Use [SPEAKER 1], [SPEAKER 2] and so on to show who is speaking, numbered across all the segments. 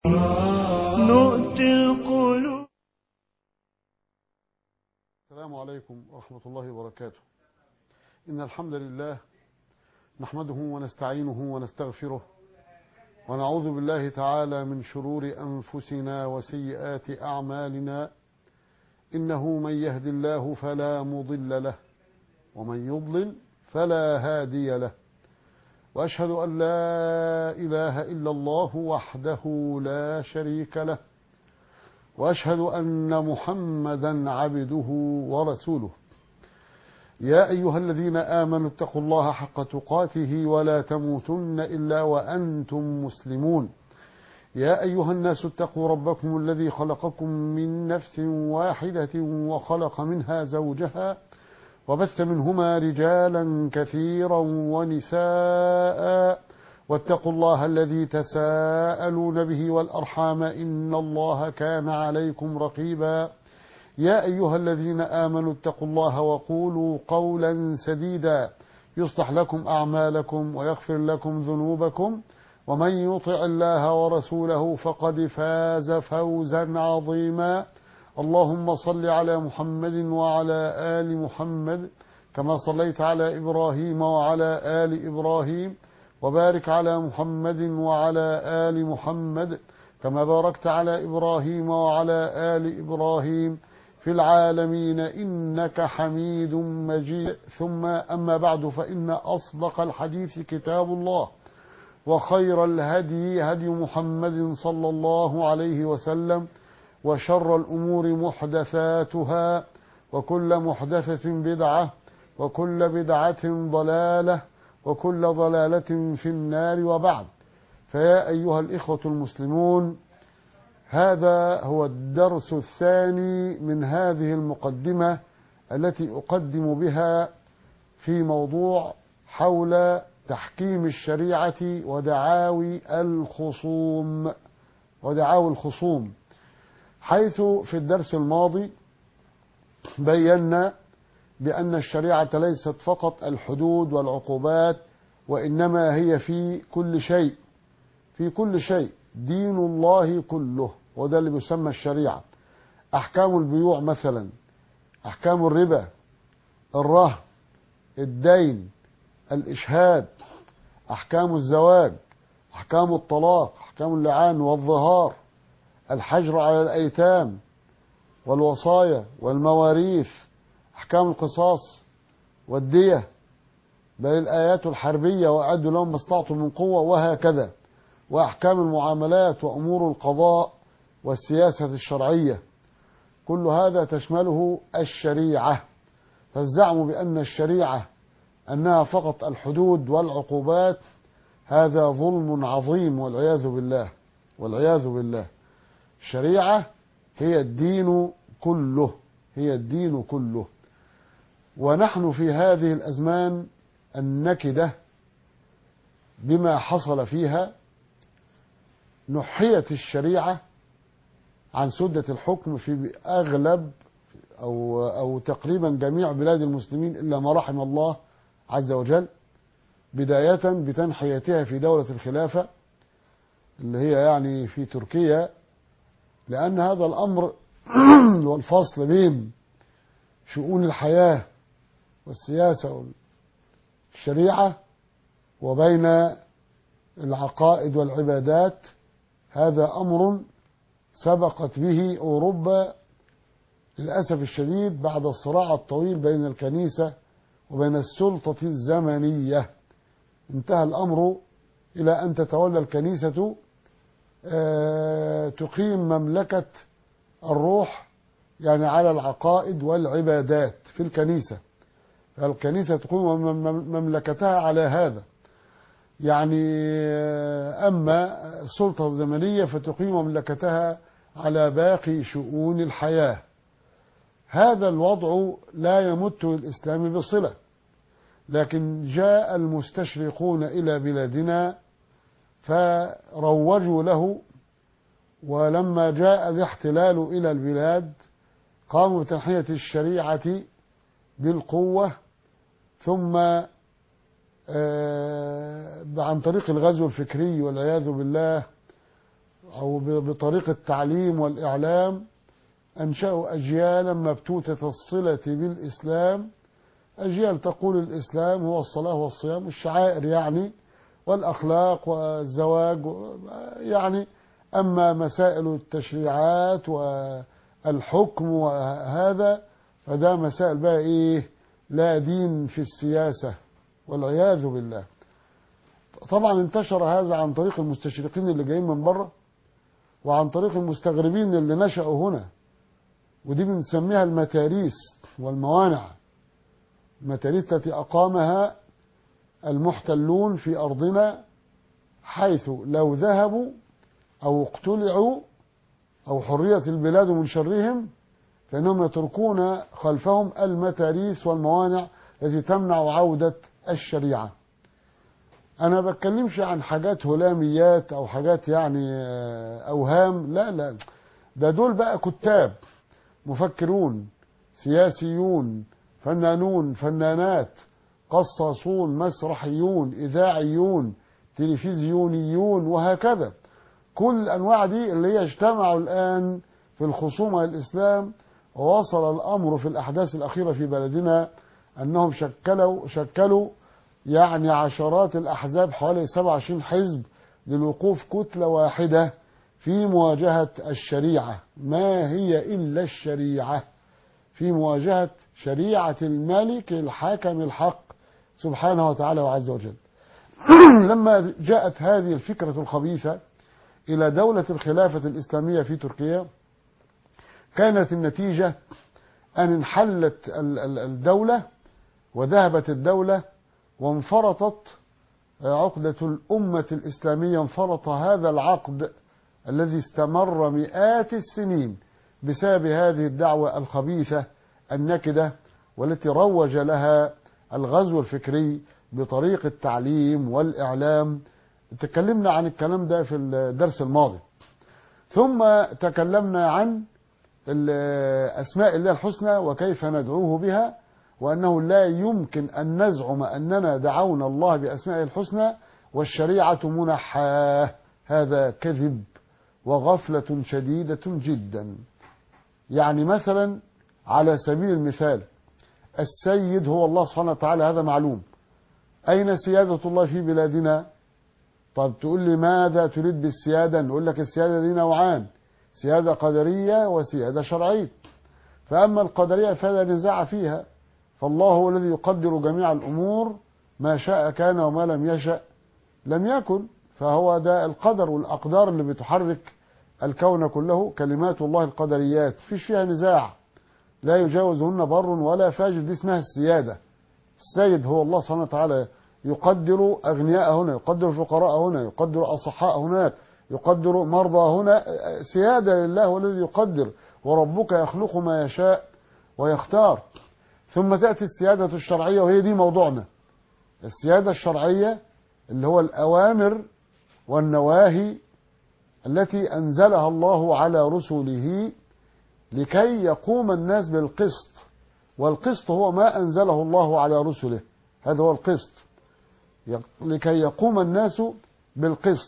[SPEAKER 1] نؤتي القلوب.
[SPEAKER 2] السلام عليكم ورحمة الله وبركاته. إن الحمد لله نحمده ونستعينه ونستغفره ونعوذ بالله تعالى من شرور أنفسنا وسيئات أعمالنا. إنه من يهد الله فلا مضل له ومن يضلل فلا هادي له، وأشهد أن لا إله إلا الله وحده لا شريك له، وأشهد أن محمدا عبده ورسوله. يا أيها الذين آمنوا اتقوا الله حق تقاته ولا تموتن إلا وأنتم مسلمون. يا أيها الناس اتقوا ربكم الذي خلقكم من نفس واحدة وخلق منها زوجها وبث منهما رجالا كثيرا ونساء، واتقوا الله الذي تساءلون به والأرحام إن الله كان عليكم رقيبا. يا أيها الذين آمنوا اتقوا الله وقولوا قولا سديدا يصلح لكم أعمالكم ويغفر لكم ذنوبكم، ومن يطع الله ورسوله فقد فاز فوزا عظيما. اللهم صل على محمد وعلى آل محمد كما صليت على إبراهيم وعلى آل إبراهيم، وبارك على محمد وعلى آل محمد كما باركت على إبراهيم وعلى آل إبراهيم في العالمين إنك حميد مجيد. ثم أما بعد، فإن أصدق الحديث كتاب الله، وخير الهدي هدي محمد صلى الله عليه وسلم، وشر الأمور محدثاتها، وكل محدثة بدعة، وكل بدعة ضلالة، وكل ضلالة في النار. وبعد، فيا أيها الإخوة المسلمون، هذا هو الدرس الثاني من هذه المقدمة التي أقدم بها في موضوع حول تحكيم الشريعة ودعاوي الخصوم، حيث في الدرس الماضي بينا بأن الشريعة ليست فقط الحدود والعقوبات، وإنما هي في كل شيء دين الله كله، وده اللي بيسمى الشريعة. أحكام البيوع مثلا، أحكام الربا، الرهن، الدين، الإشهاد، أحكام الزواج، أحكام الطلاق، أحكام اللعان والظهار، الحجر على الأيتام والوصايا والمواريث، أحكام القصاص والدية، بل الآيات الحربية وأعدوا لهم ما استطعتم من قوة، وهكذا، وأحكام المعاملات وأمور القضاء والسياسة الشرعية. كل هذا تشمله الشريعة. فالزعم بأن الشريعة أنها فقط الحدود والعقوبات هذا ظلم عظيم، والعياذ بالله. الشريعة هي الدين كله. ونحن في هذه الأزمان النكدة بما حصل فيها، نحيت الشريعة عن سدة الحكم في أغلب أو تقريبا جميع بلاد المسلمين إلا ما رحم الله عز وجل، بداية بتنحيتها في دولة الخلافة اللي هي يعني في تركيا، لأن هذا الأمر والفصل بين شؤون الحياة والسياسة والشريعة وبين العقائد والعبادات، هذا أمر سبقت به أوروبا للأسف الشديد بعد الصراع الطويل بين الكنيسة وبين السلطة الزمنية. انتهى الأمر إلى أن تتولى الكنيسة تقيم مملكة الروح، يعني على العقائد والعبادات في الكنيسة. فالكنيسة تقوم مملكتها على هذا، يعني أما السلطة الزمنية فتقيم مملكتها على باقي شؤون الحياة. هذا الوضع لا يمت الإسلام بصلة، لكن جاء المستشرقون إلى بلادنا فروجوا له، ولما جاء الاحتلال إلى البلاد قاموا بتنحية الشريعة بالقوة، ثم عن طريق الغزو الفكري والعياذ بالله أو بطريق التعليم والإعلام أنشأوا أجيالا مبتوتة الصلة بالإسلام، أجيال تقول الإسلام هو الصلاة والصيام والشعائر يعني والأخلاق والزواج يعني. أما مسائل التشريعات والحكم وهذا فده مسائل بقى إيه، لا دين في السياسة والعياذ بالله. طبعا انتشر هذا عن طريق المستشرقين اللي جايين من بره، وعن طريق المستغربين اللي نشأوا هنا، ودي بنسميها المتاريس والموانع. المتاريس التي أقامها المحتلون في أرضنا، حيث لو ذهبوا أو اقتلعوا أو حرية البلاد من شرهم فإنهم يتركون خلفهم المتاريس والموانع التي تمنع عودة الشريعة. أنا بتكلمش عن حاجات هلاميات أو حاجات يعني أوهام، لا لا، ده دول بقى كتاب، مفكرون، سياسيون، فنانون، فنانات، قصاصون، مسرحيون، إذاعيون، تلفزيونيون، وهكذا. كل الأنواع دي اللي هي اجتمعوا الآن في الخصومة للإسلام. ووصل الأمر في الأحداث الأخيرة في بلدنا أنهم شكلوا يعني عشرات الأحزاب، حوالي 27 حزب، للوقوف كتلة واحدة في مواجهة الشريعة. ما هي إلا الشريعة؟ في مواجهة شريعة الملك الحاكم الحق سبحانه وتعالى وعز وجل. لما جاءت هذه الفكرة الخبيثة إلى دولة الخلافة الإسلامية في تركيا، كانت النتيجة أن انحلت الدولة وذهبت الدولة وانفرطت عقدة الأمة الإسلامية. انفرط هذا العقد الذي استمر مئات السنين بسبب هذه الدعوة الخبيثة النكدة، والتي روج لها الغزو الفكري بطريق التعليم والإعلام. تكلمنا عن الكلام ده في الدرس الماضي. ثم تكلمنا عن أسماء الله الحسنى وكيف ندعوه بها، وأنه لا يمكن أن نزعم أننا دعونا الله بأسمائه الحسنى والشريعة منحاه. هذا كذب وغفلة شديدة جدا. يعني مثلا على سبيل المثال، السيد هو الله سبحانه وتعالى، هذا معلوم. أين سيادة الله في بلادنا؟ طب تقول لي ماذا تريد بالسيادة؟ نقول لك السيادة دي نوعان، سيادة قدرية وسيادة شرعية. فأما القدرية فلا نزاع فيها، فالله هو الذي يقدر جميع الأمور، ما شاء كان وما لم يشأ لم يكن. فهو ده القدر والأقدار اللي بتحرك الكون كله، كلمات الله القدريات فيش فيها نزاع، لا يجاوزهن بر ولا فاجر. دي اسمها السيادة. السيد هو الله سبحانه وتعالى، يقدر أغنياء هنا، يقدر فقراء هنا، يقدر أصحاء هناك، يقدر مرضى هنا. سيادة لله هو الذي يقدر، وربك يخلق ما يشاء ويختار. ثم تأتي السيادة الشرعية، وهي دي موضوعنا. السيادة الشرعية اللي هو الأوامر والنواهي التي أنزلها الله على رسله لكي يقوم الناس بالقسط. والقسط هو ما أنزله الله على رسله، هذا هو القسط، لكي يقوم الناس بالقسط.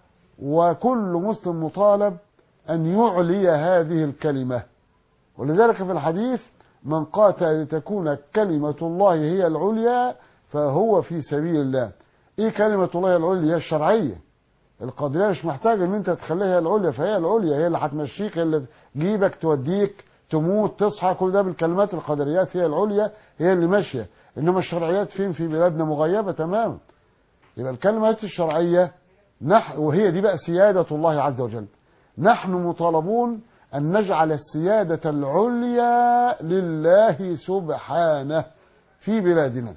[SPEAKER 2] وكل مسلم مطالب أن يعلي هذه الكلمة. ولذلك في الحديث: من قاتل لتكون كلمة الله هي العليا فهو في سبيل الله. ايه كلمة الله العليا؟ هي الشرعية. القضية مش محتاجة ان انت تخليها هي العليا، فهي العليا، هي اللي هتمشيك، هي اللي تجيبك توديك تموت تصحى، كل ده بالكلمات القدريات. هي العليا هي اللي ماشية. انما الشرعيات فين؟ في بلادنا مغيبة تماما. يبقى الكلمات الشرعية وهي دي بقى سيادة الله عز وجل. نحن مطالبون أن نجعل السيادة العليا لله سبحانه في بلادنا.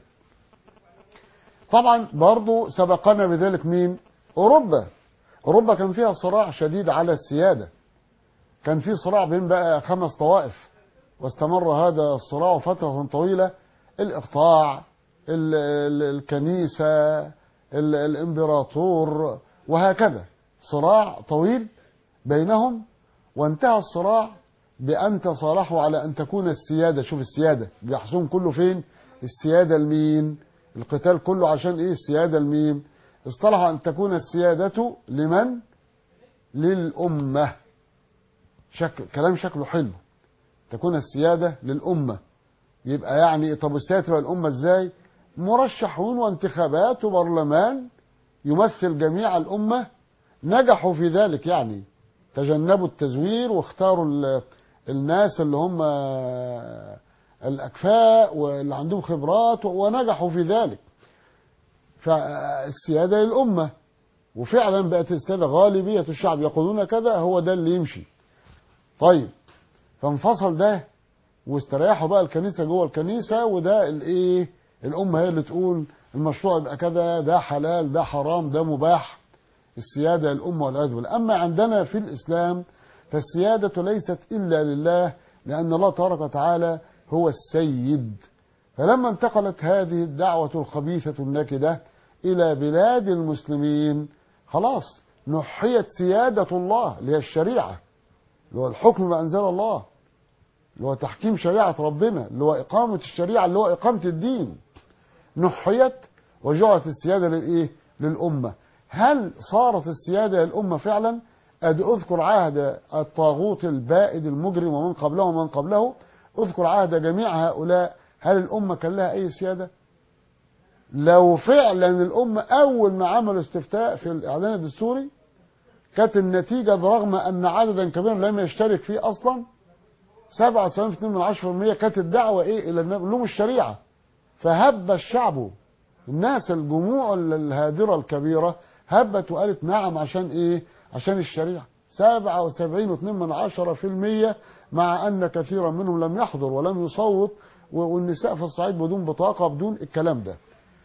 [SPEAKER 2] طبعا برضو سبقنا بذلك مين؟ أوروبا كان فيها صراع شديد على السيادة. كان في صراع بين بقى 5 طوائف، واستمر هذا الصراع فترة طويلة. الإقطاع، الكنيسة، الإمبراطور، وهكذا. صراع طويل بينهم، وانتهى الصراع بأن تصالحوا على أن تكون السيادة. شوف السيادة بيحصون كله فين؟ السيادة المين؟ القتال كله عشان إيه؟ السيادة المين؟ اصطلحوا أن تكون السيادة لمن؟ للأمة. كلام شكله حلو، تكون السيادة للأمة. يبقى يعني طب السيادة تبقى الأمة ازاي؟ مرشحون وانتخابات وبرلمان يمثل جميع الأمة، نجحوا في ذلك، يعني تجنبوا التزوير واختاروا الناس اللي هم الأكفاء واللي عندهم خبرات ونجحوا في ذلك. فالسيادة للأمة، وفعلا بقت السيادة غالبية الشعب يقولون كذا، هو ده اللي يمشي. طيب فانفصل ده واستريحوا بقى الكنيسة جوه الكنيسة، وده الايه، الأمة هي اللي تقول المشروع يبقى كذا، ده حلال ده حرام ده مباح. السيادة للأمة والعياذ بالله. أما عندنا في الإسلام فالسيادة ليست إلا لله، لأن الله تبارك وتعالى هو السيد. فلما انتقلت هذه الدعوة الخبيثة النكدة إلى بلاد المسلمين، خلاص نحيت سيادة الله اللي هي الشريعة، اللي هو الحكم ما أنزل الله، اللي هو تحكيم شريعة ربنا، اللي هو إقامة الشريعة، اللي هو إقامة الدين. نحيت وجعلت السيادة للإيه؟ للأمة. هل صارت السيادة للأمة فعلا؟ أذكر عهد الطاغوت البائد المجرم ومن قبله ومن قبله، أذكر عهد جميع هؤلاء، هل الأمة كان لها أي سيادة؟ لو فعلا الأمة أول ما عملوا استفتاء في الإعلان الدستوري كانت النتيجة برغم أن عددا كبيرا لم يشترك فيه أصلا 97.2% كانت الدعوة إيه؟ إلى لهم الشريعة. فهب الشعب، الناس الجموع الهادرة الكبيرة هبت وقالت نعم. عشان إيه؟ عشان الشريعة. 77.2%، مع أن كثيرا منهم لم يحضر ولم يصوت، والنساء في الصعيد بدون بطاقة بدون الكلام ده.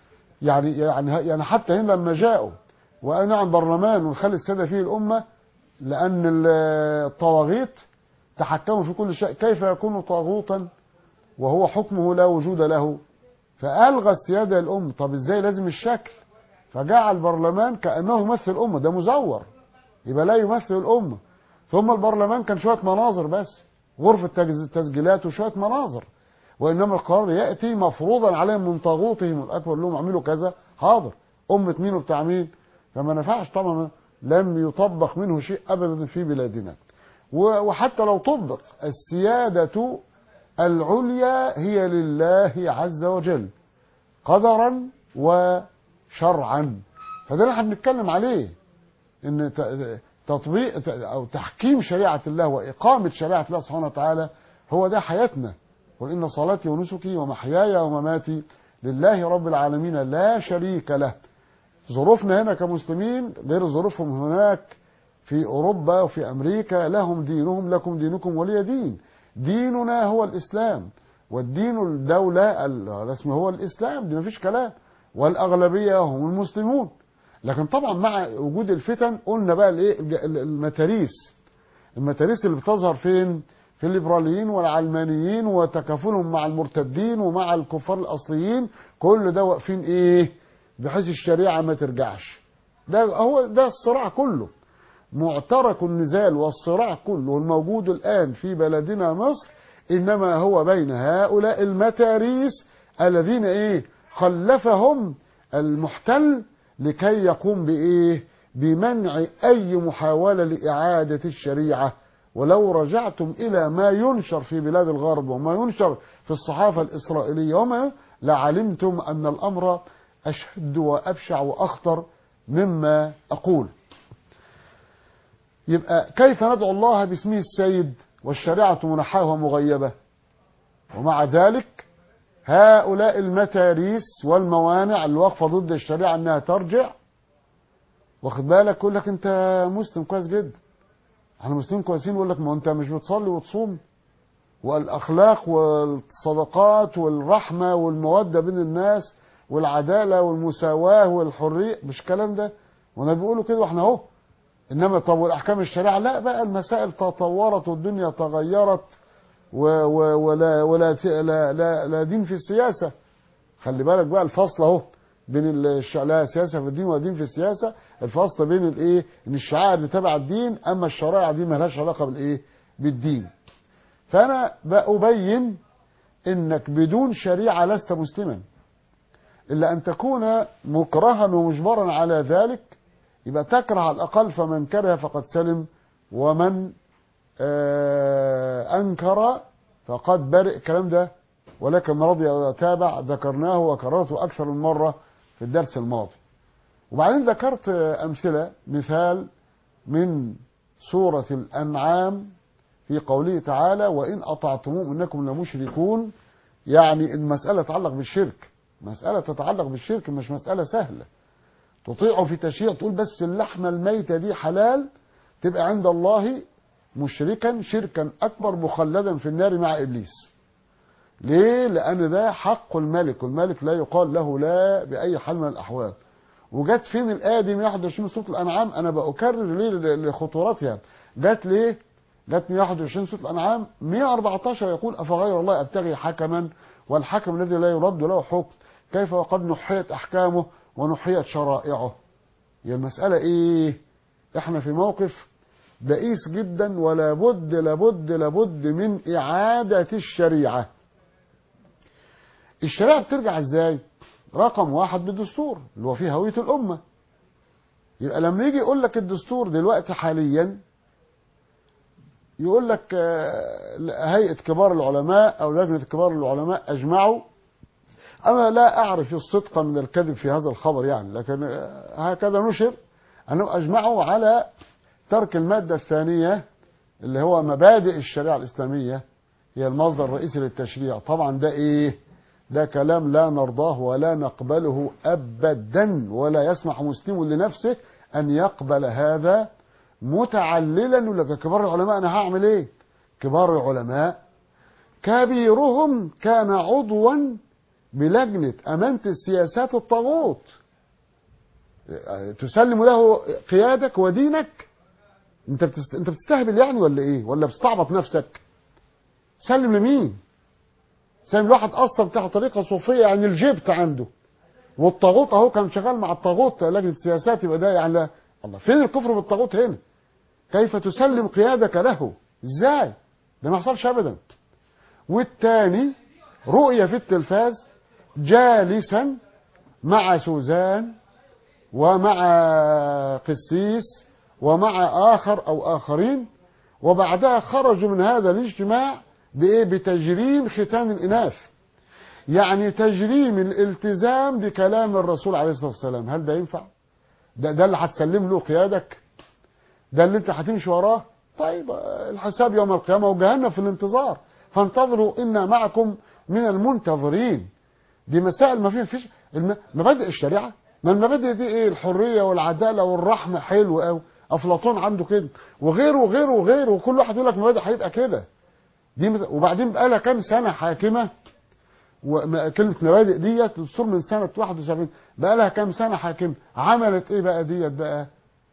[SPEAKER 2] يعني حتى هنا لما جاءوا ونعم برلمان ونخلي السادة فيه الأمة، لأن الطواغيت تحكموا في كل شيء، كيف يكون طاغوتا وهو حكمه لا وجود له؟ فألغى السيادة للأمة. طب ازاي؟ لازم الشكل. فجعل البرلمان كأنه يمثل الأمة، ده مزور، يبقى لا يمثل الأمة. ثم البرلمان كان شوية مناظر بس، غرفة تسجيلات وشوية مناظر، وإنما القرار يأتي مفروضا عليهم من طاغوتهم الأكبر، لهم اعملوا كذا، حاضر، أمة مين وبتاع مين. فما نفعش طبعا، لم يطبق منه شيء أبدا في بلادنا. وحتى لو طبق، السيادة العليا هي لله عز وجل قدرا وشرعا. فده اللي احنا بنتكلم عليه، ان تطبيق او تحكيم شريعة الله واقامة شريعة الله سبحانه وتعالى هو ده حياتنا. قل ان صلاتي ونسكي ومحياي ومماتي لله رب العالمين لا شريك له. ظروفنا هنا كمسلمين غير ظروفهم هناك في اوروبا وفي امريكا. لهم دينهم لكم دينكم ولي دين. ديننا هو الاسلام، والدين الدولة الرسمي هو الاسلام، دي مفيش كلام، والاغلبية هم المسلمون. لكن طبعا مع وجود الفتن قلنا بقى الايه، المتاريس اللي بتظهر فين؟ في الليبراليين والعلمانيين وتكافلهم مع المرتدين ومع الكفار الاصليين، كل ده واقفين ايه؟ بحيث الشريعة ما ترجعش. ده الصراع كله، معترك النزال والصراع كله الموجود الآن في بلدنا مصر، إنما هو بين هؤلاء المتاريس الذين إيه؟ خلفهم المحتل لكي يقوم بإيه؟ بمنع أي محاولة لإعادة الشريعة. ولو رجعتم إلى ما ينشر في بلاد الغرب وما ينشر في الصحافة الإسرائيلية وما لعلمتم أن الأمر أشد وأبشع وأخطر مما أقول. يبقى كيف ندعو الله باسمه السيد والشريعة منحاه ومغيبة؟ ومع ذلك هؤلاء المتاريس والموانع اللي واقفة ضد الشريعة انها ترجع، واخد بالك، يقول لك انت مسلم كويس جدا، احنا مسلمين كويسين، يقول لك ما انت مش بتصلي وتصوم، والاخلاق والصدقات والرحمة والمودة بين الناس والعدالة والمساواة والحرية، مش الكلام ده، وانا بيقولوا كده واحنا اهو. انما طب والاحكام الشريعه لا، بقى المسائل تطورت والدنيا تغيرت ولا لا لا لا دين في السياسه. خلي بالك بقى الفصل اهو بين لا سياسه في الدين ولا دين في السياسه. الفصل بين الايه؟ ان الشعائر اللي تبع الدين، اما الشرائع دي ما لهاش علاقه بالايه؟ بالدين. فانا بأبين انك بدون شريعه لست مسلما، الا ان تكون مكرها ومجبرا على ذلك يبقى تكره على الأقل، فمن كره فقد سلم، ومن أنكر فقد برئ. الكلام ده ولكن رضي وتابع ذكرناه وكررته أكثر من مرة في الدرس الماضي. وبعدين ذكرت أمثلة، مثال من سورة الأنعام في قوله تعالى وإن أطعتموهم إنكم لمشركون. يعني المسألة تتعلق بالشرك، مسألة تتعلق بالشرك، مش مسألة سهلة. تطيعوا في تشريع، تقول بس اللحمة الميتة دي حلال، تبقى عند الله مشركا شركا أكبر مخلدا في النار مع إبليس. ليه؟ لأن ده حق الملك، والملك لا يقال له لا بأي حال من الأحوال. وجت فين الآية دي من 21 سورة الأنعام؟ أنا بأكرر ليه لخطورتها. جت ليه؟ جت من 21 سورة الأنعام 114 يقول أفغير الله أبتغي حكما والحكم الذي لا يرد له حكم كيف وقد نحيت أحكامه ونحيت شرائعه. هي المسألة إيه؟ إحنا في موقف بئيس جدا، ولا بد لابد لابد من إعادة الشريعة. الشريعة بترجع إزاي؟ رقم واحد بالدستور اللي هو فيه هوية الأمة. يبقى لما يجي يقول لك الدستور دلوقتي حاليا، يقول لك هيئة كبار العلماء أو لجنة كبار العلماء أجمعوا. أنا لا أعرف الصدق من الكذب في هذا الخبر يعني، لكن هكذا نشر أنهم أجمعوا على ترك المادة الثانية اللي هو مبادئ الشريعة الإسلامية هي المصدر الرئيسي للتشريع. طبعا ده إيه؟ ده كلام لا نرضاه ولا نقبله أبدا، ولا يسمح مسلم لنفسه أن يقبل هذا متعللا. يقول لك كبار العلماء أنا هعمل إيه؟ كبار العلماء كبيرهم كان عضوا بلجنة أمانة السياسات الطاغوت، تسلم له قيادك ودينك. انت بتستهبل يعني ولا ايه؟ ولا بتستعبط نفسك؟ سلم لمين؟ سلم لواحد اصلا بتاع طريقه صوفيه، يعني الجبت عنده، والطاغوت اهو كان شغال مع الطاغوت لجنه سياسات. يبقى ده يعني لا. الله، فين الكفر بالطاغوت هنا؟ كيف تسلم قيادك له؟ ازاي؟ ده ما يحصلش ابدا. والتاني رؤية في التلفاز جالسا مع سوزان ومع قسيس ومع آخر أو آخرين، وبعدها خرجوا من هذا الاجتماع بإيه؟ بتجريم ختان الإناث، يعني تجريم الالتزام بكلام الرسول عليه الصلاة والسلام. هل ده ينفع؟ ده اللي هتسلم له قيادك؟ ده اللي انت هتمشي وراه؟ طيب الحساب يوم القيامة وجهنم في الانتظار، فانتظروا إنا معكم من المنتظرين. دي مسائل ما فيش مبادئ الشريعة. ما المبادئ دي ايه؟ الحرية والعدالة والرحمة، حلو قوي، أفلاطون عنده كده، وغيره وغيره وغيره، وكل واحد يقول لك مبادئ هيبقى كده. دي وبعدين بقى لها كام سنة حاكمة، وكلمة مبادئ ديت الدستور من سنة 71، بقى لها كام سنة حاكمة، عملت ايه بقى ديت بقى؟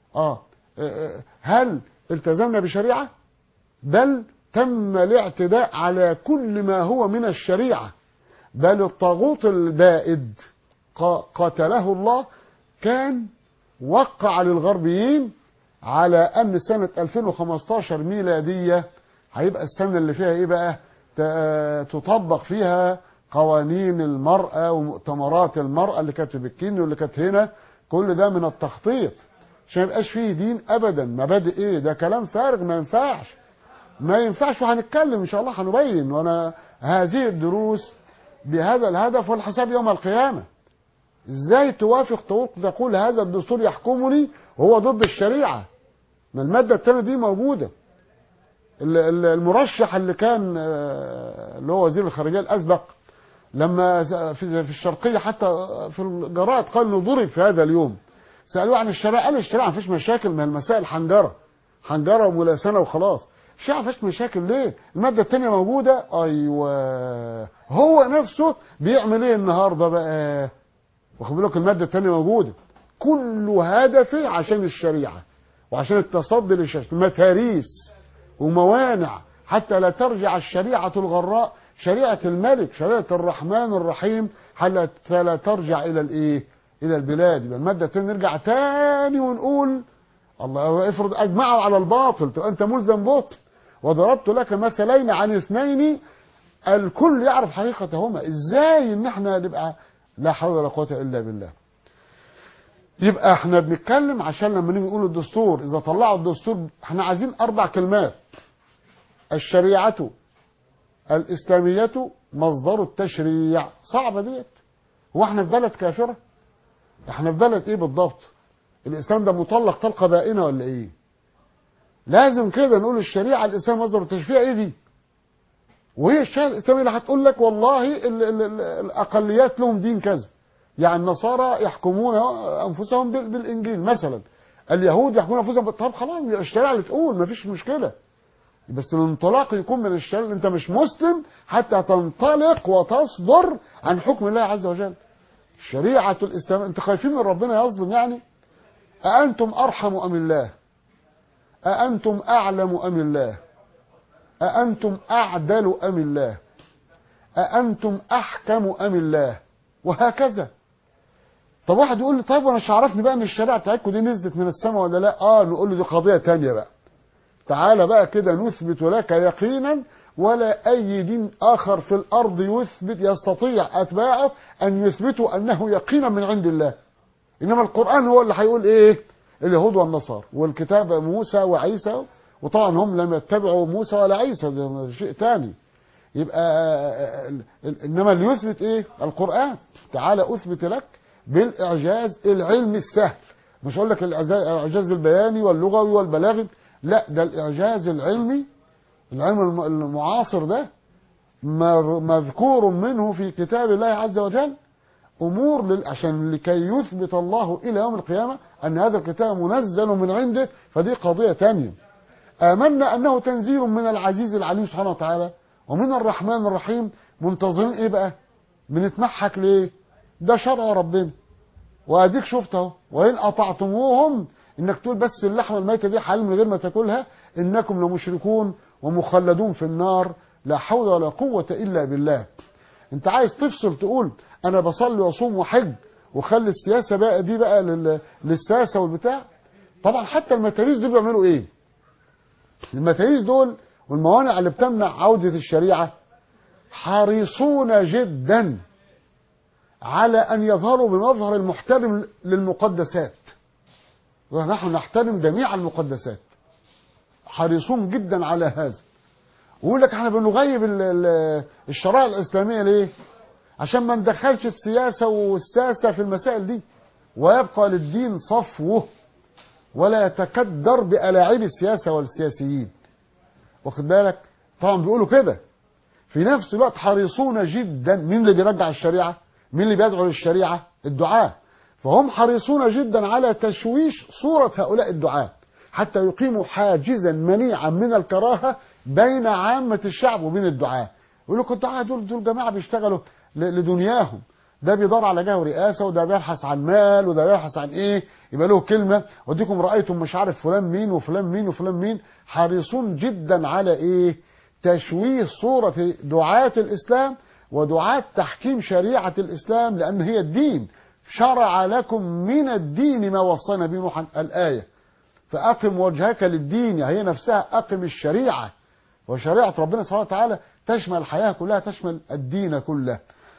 [SPEAKER 2] هل التزمنا بشريعة؟ بل تم الاعتداء على كل ما هو من الشريعة. بل الطاغوت البائد قتله الله كان وقع للغربيين على أن سنة 2015 ميلادية هيبقى السنة اللي فيها إيه بقى؟ تطبق فيها قوانين المرأة ومؤتمرات المرأة اللي كانت في بكين واللي كانت هنا. كل ده من التخطيط عشان ما يبقاش فيه دين أبدا. مبادئ إيه؟ ده كلام فارغ، ما ينفعش، ما ينفعش. وهنتكلم إن شاء الله، هنبين، وأنا هذه الدروس بهذا الهدف والحساب يوم القيامة. ازاي توافق تقول هذا الدستور يحكمني وهو ضد الشريعة؟ ما المادة الثانية دي موجودة. المرشح اللي كان اللي هو وزير الخارجية الأسبق، لما في الشرقية حتى في الجرائد قال انه ضرب في هذا اليوم، سألوه عن الشريعة، قال الشريعة ما فيش مشاكل، ما المسائل حنجرة وملاسنة وخلاص. الشريعة ما فيش مشاكل ليه؟ المادة الثانية موجودة. أيوة، هو نفسه بيعمل ايه النهاردة بقى؟ واخد بالك المادة الثانية موجودة، كل هدفه عشان الشريعة وعشان التصدي للشريعة، متاريس وموانع حتى لا ترجع الشريعة الغراء، شريعة الملك، شريعة الرحمن الرحيم، حتى لا ترجع إلى الإيه؟ إلى البلاد. يبقى المادة الثانية نرجع تاني ونقول الله افرض أجمعوا على الباطل، تبقى أنت ملزم بطل. وضربت لك مثلين عن اثنين الكل يعرف حقيقتهما. إزاي إن احنا نبقى لا حول ولا قوة إلا بالله. يبقى احنا بنتكلم عشان لما نيجي نقول الدستور، اذا طلعوا الدستور احنا عايزين 4 كلمات: الشريعة الإسلامية مصدر التشريع. صعبة ديت. هو احنا في بلد كافرة؟ احنا في بلد ايه بالضبط؟ الإسلام ده مطلق طلقة بائنة ولا ايه؟ لازم كده نقول الشريعة الإسلام مصدر التشريع. ايه دي؟ وهي الشريعة الإسلامية اللي هتقول لك والله الأقليات لهم دين كذا. يعني النصارى يحكمون أنفسهم بالإنجيل مثلا، اليهود يحكمون أنفسهم طب خلاص الشريعة اللي تقول مفيش مشكلة. بس الانطلاق يكون من الشريعة. انت مش مسلم حتى تنطلق وتصدر عن حكم الله عز وجل. شريعة الإسلام. انت خايفين من ربنا يظلم يعني؟ أأنتم أرحم أم الله؟ أأنتم أعلم أم الله؟ أأنتم أعدل أم الله؟ أأنتم أحكم أم الله؟ وهكذا. طب واحد يقول لي طيب وانا مش عرفني بقى ان الشريعة بتاعتكم دي نزلت من السماء ولا لا؟ نقول له دي قضية تانية بقى. تعالى بقى كده نثبت لك يقينا ولا أي دين آخر في الأرض يستطيع أتباعه أن يثبتوا أنه يقينا من عند الله. إنما القرآن هو اللي هيقول إيه؟ اليهود والنصارى والكتاب موسى وعيسى، وطبعا هم لم يتبعوا موسى ولا عيسى، ده شيء تاني. يبقى إنما اللي يثبت إيه؟ القرآن. تعالى أثبت لك بالإعجاز العلمي السهل. مش أقول لك الإعجاز البياني واللغوي والبلاغي، لا، ده الإعجاز العلمي. العلم المعاصر ده مذكور منه في كتاب الله عز وجل أمور عشان لكي يثبت الله إلى يوم القيامة أن هذا الكتاب منزل من عنده، فدي قضية تانية. آمنا أنه تنزيل من العزيز العليم سبحانه وتعالى ومن الرحمن الرحيم. منتظرين إيه بقى؟ بنتمحك ليه؟ ده شرع ربنا وأديك شفته. وإن أطعتموهم، إنك تقول بس اللحمة الميتة دي حلال من غير ما تاكلها، إنكم لمشركون ومخلدون في النار، لا حول ولا قوة إلا بالله. أنت عايز تفصل تقول أنا بصلي وأصوم وحج وخلي السياسة بقى دي بقى للساسة والبتاع؟ طبعا حتى المتاريخ دول بيعملوا إيه؟ المتاريخ دول والموانع اللي بتمنع عودة الشريعة حريصون جدا على أن يظهروا بمظهر المحترم للمقدسات، ونحن نحترم جميع المقدسات. حريصون جدا على هذا. ويقول لك احنا بنغيب الشرائع الإسلامية ليه؟ عشان ما ندخلش السياسة والساسة في المسائل دي، ويبقى للدين صفوه ولا يتكدر بألاعيب السياسة والسياسيين. واخد بالك؟ طبعا بيقولوا كده. في نفس الوقت حريصون جدا. مين اللي بيرجع الشريعة؟ مين اللي بيدعو للشريعة؟ الدعاة. فهم حريصون جدا على تشويش صورة هؤلاء الدعاة حتى يقيموا حاجزا منيعا من الكراهة بين عامة الشعب وبين الدعاة. يقول لك الدعاة دول جماعة بيشتغلوا لدنياهم، ده بيدور على جاه ورئاسة، وده بيبحث عن مال، وده بيبحث عن ايه، يبقى له كلمة. وديكم رأيتم مش عارف فلان مين وفلان مين وفلان مين. حريصون جدا على ايه؟ تشويه صورة دعاة الإسلام ودعاة تحكيم شريعة الإسلام، لأن هي الدين. شرع لكم من الدين ما وصينا به نوحا، الآية. فأقم وجهك للدين، هي نفسها أقم الشريعة. وشريعة ربنا سبحانه وتعالى تشمل الحياة كلها، تشمل الدين كله.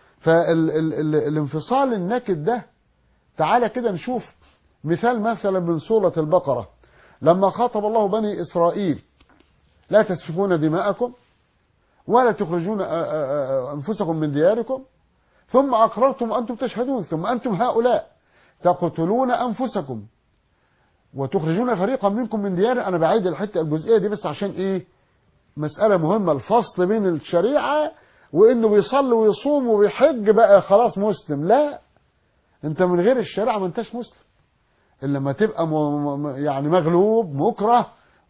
[SPEAKER 2] فالانفصال النكد ده، تعالى كده نشوف مثلا من سورة البقرة لما خاطب الله بني إسرائيل: لا تسفكون دماءكم ولا تخرجون أنفسكم من دياركم ثم أقررتم وأنتم تشهدون ثم أنتم هؤلاء تقتلون أنفسكم وتخرجون فريقا منكم من ديار. أنا بعيد الحتة الجزئية دي بس عشان إيه؟ مسألة مهمة. الفصل بين الشريعة وإنه بيصلي ويصوم وبيحج بقى خلاص مسلم. لا، أنت من غير الشريعة ما أنتش مسلم إلا لما تبقى يعني مغلوب مكره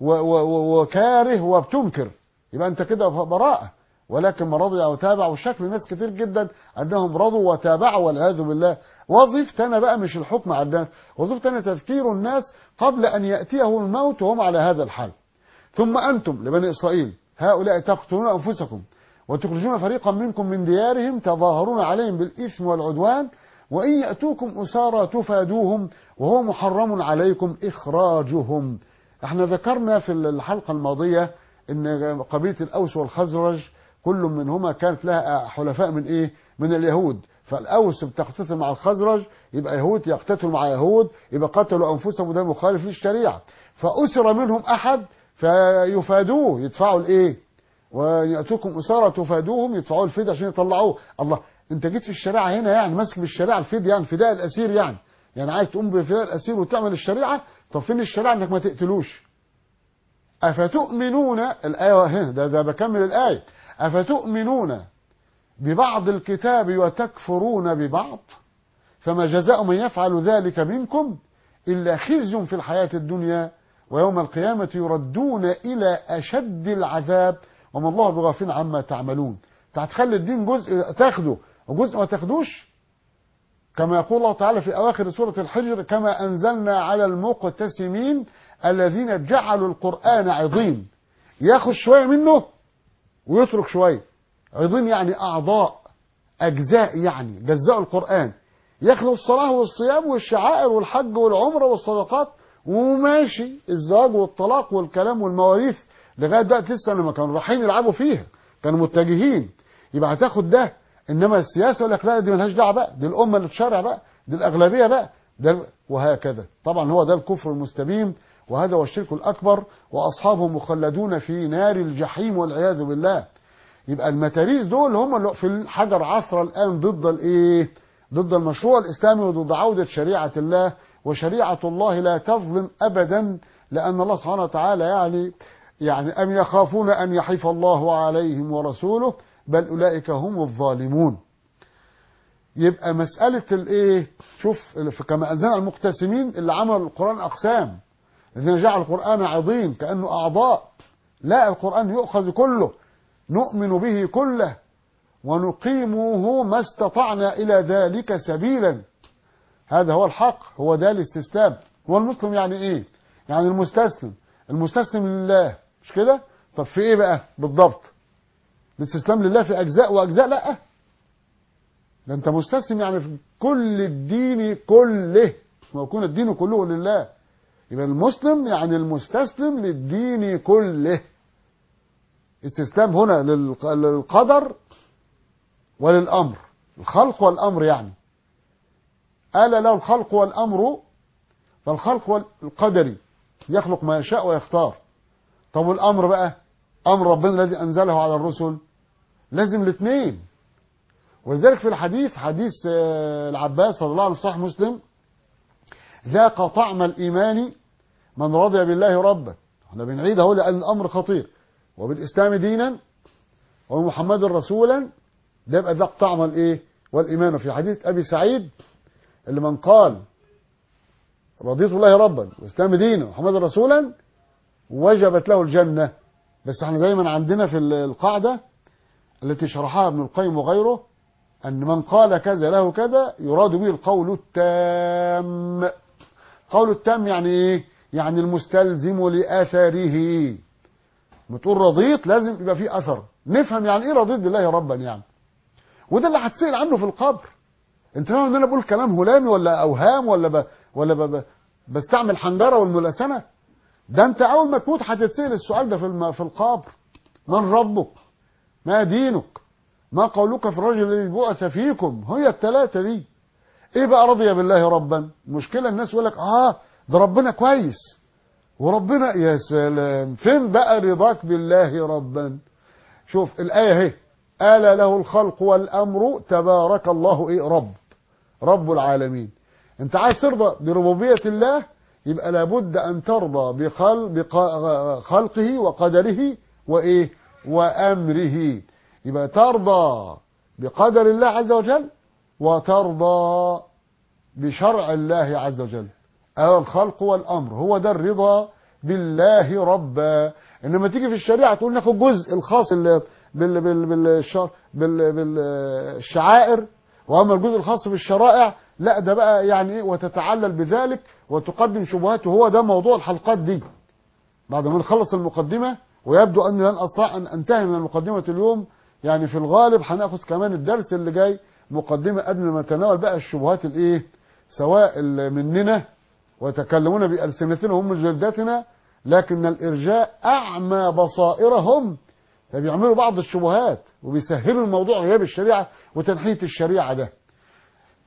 [SPEAKER 2] وكاره وبتنكر، يبقى أنت كده براءة. ولكن من رضي أو تابع، وشكل ناس كتير جدا أنهم رضوا وتابعوا والعياذ بالله. وظيفتنا بقى مش الحكم على الناس، وظيفتنا تذكير الناس قبل أن يأتيه الموت وهم على هذا الحال. ثم أنتم لبني إسرائيل هؤلاء تقتلون أنفسكم وتخرجون فريقا منكم من ديارهم تظاهرون عليهم بالإثم والعدوان وإن يأتوكم أسارى تفادوهم وهو محرم عليكم إخراجهم. احنا ذكرنا في الحلقة الماضية ان قبيلة الأوس والخزرج كل منهما كانت لها حلفاء من ايه؟ من اليهود. فالأوس بتقتتل مع الخزرج، يبقى يهود يقتتلوا مع يهود، يبقى قتلوا أنفسهم وده مخالف للشريعة. فأسر منهم أحد فيفادوه، يدفعوا الإيه؟ ويأتوكم أسارى تفادوهم، يدفعوا الفدية عشان يطلعوه. الله، أنت جيت في الشريعة هنا يعني ماسك بالشريعة الفدية، يعني فداء الأسير، يعني عايز تقوم بفداء الأسير وتعمل الشريعة. طب فين الشريعة إنك ما تقتلوش؟ أفتؤمنون، الآية هنا ده بكمل الآية، أفتؤمنون ببعض الكتاب وتكفرون ببعض، فما جزاء من يفعل ذلك منكم إلا خزي في الحياة الدنيا ويوم القيامة يردون إلى أشد العذاب وما الله بغافل عما تعملون. هتخلي الدين جزء تاخده وجزء ما تاخدوش، كما يقول الله تعالى في أواخر سورة الحجر: كما أنزلنا على المقتسمين الذين جعلوا القرآن عضين، ياخد شوية منه ويترك شوية. عضين يعني أعضاء، أجزاء، يعني جزاء القرآن، ياخدوا الصلاة والصيام والشعائر والحج والعمرة والصدقات وماشي، الزواج والطلاق والكلام والمواريث لغاية دقت لسه لما كانوا رايحين يلعبوا فيها كانوا متجهين، يبقى هتاخد ده. انما السياسه يقول لك لا دي ملهاش دعوه بقى، دي الامه اللي تشرع بقى، دي الاغلبيه بقى، ده وهكذا. طبعا هو ده الكفر المستبين، وهذا هو الشرك الاكبر، واصحابه مخلدون في نار الجحيم والعياذ بالله. يبقى المتاريس دول هم اللي في الحجر عثرة الان ضد الايه؟ ضد المشروع الاسلامي وضد عوده شريعه الله. وشريعه الله لا تظلم ابدا، لان الله سبحانه وتعالى يعني أم يخافون أن يحيف الله عليهم ورسوله بل أولئك هم الظالمون. يبقى مسألة الإيه؟ شوف كما أنزلنا المقتسمين اللي عملوا القرآن أقسام، الذين جعلوا القرآن عظيم كأنه أعضاء. لا، القرآن يؤخذ كله، نؤمن به كله ونقيمه ما استطعنا إلى ذلك سبيلا. هذا هو الحق، هو ده الاستسلام. هو المسلم يعني إيه؟ يعني المستسلم لله، مش كده؟ طب في ايه بقى بالضبط؟ الاستسلام لله في اجزاء واجزاء لا، ده انت مستسلم يعني في كل الدين كله، ويكون الدين كله لله. يبقى المسلم يعني المستسلم للدين كله. استسلام هنا للقدر وللامر، الخلق والامر يعني. آل له الخلق والامر، فالخلق القدري يخلق ما يشاء ويختار. طب والامر بقى، امر ربنا الذي انزله على الرسل، لازم الاثنين. ولذلك في الحديث، حديث العباس رضي الله عنه صحيح مسلم: ذاق طعم الايمان من رضي بالله ربا. احنا بنعيد اهو لان الامر خطير. وبالاسلام دينا ومحمد رسولا، ده يبقى ذاق طعم الايه؟ والايمان. في حديث ابي سعيد اللي من قال رضيت الله ربا والاسلام دينا ومحمد رسولا وجبت له الجنة. بس احنا دايما عندنا في القاعدة التي شرحها ابن القيم وغيره أن من قال كذا له كذا يراد به القول التام. قول التام يعني ايه؟ يعني المستلزم لأثره. بتقول رضيت لازم يبقى فيه أثر، نفهم يعني ايه رضيت بالله ربا يعني. وده اللي هتسأل عنه في القبر. انت فاهم ان انا بقول كلام هلامي ولا اوهام ولا بستعمل حنجرة والملاسنة؟ ده انت اول ما تموت هتتسأل السؤال ده في القبر: من ربك؟ ما دينك؟ ما قولك في الرجل الذي بعث فيكم؟ هي الثلاثه دي. ايه بقى رضي بالله ربا؟ المشكله الناس يقول لك ده ربنا كويس وربنا يا سلام. فين بقى رضاك بالله ربا؟ شوف الايه اهي: آل له الخلق والامر تبارك الله رب العالمين. انت عايز ترضى بربوبيه الله، يبقى لابد أن ترضى بخلقه وقدره وأمره. يبقى ترضى بقدر الله عز وجل وترضى بشرع الله عز وجل. الخلق والأمر هو ده الرضا بالله ربا. إنما تيجي في الشريعة تقول ناخد جزء الخاص بالشعائر، وأما الجزء الخاص بالشرائع لا، ده بقى يعني ايه، وتتعلل بذلك وتقدم شبهات. وهو ده موضوع الحلقات دي. بعد ما نخلص المقدمة، ويبدو أني لن أستطيع أن أنتهي من المقدمة اليوم، يعني في الغالب هناخذ كمان الدرس اللي جاي مقدمة قبل ما نتناول بقى الشبهات سواء مننا وتكلمون بألسنتنا هم جلدتنا، لكن الإرجاء أعمى بصائرهم، فبيعملوا بعض الشبهات وبيسهلوا الموضوع غياب الشريعة وتنحية الشريعة ده.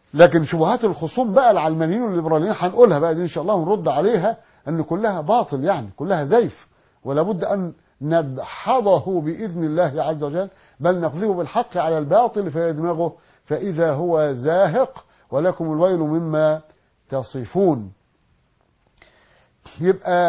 [SPEAKER 2] لكن شبهات الخصوم بقى العلمانيين والليبراليين هنقولها بقى دي ان شاء الله ونرد عليها، ان كلها باطل يعني، كلها زيف، ولا بد ان نبحضه باذن الله عز وجل، بل نقذفه بالحق على الباطل فيدمغه فاذا هو زاهق ولكم الويل مما تصفون. يبقى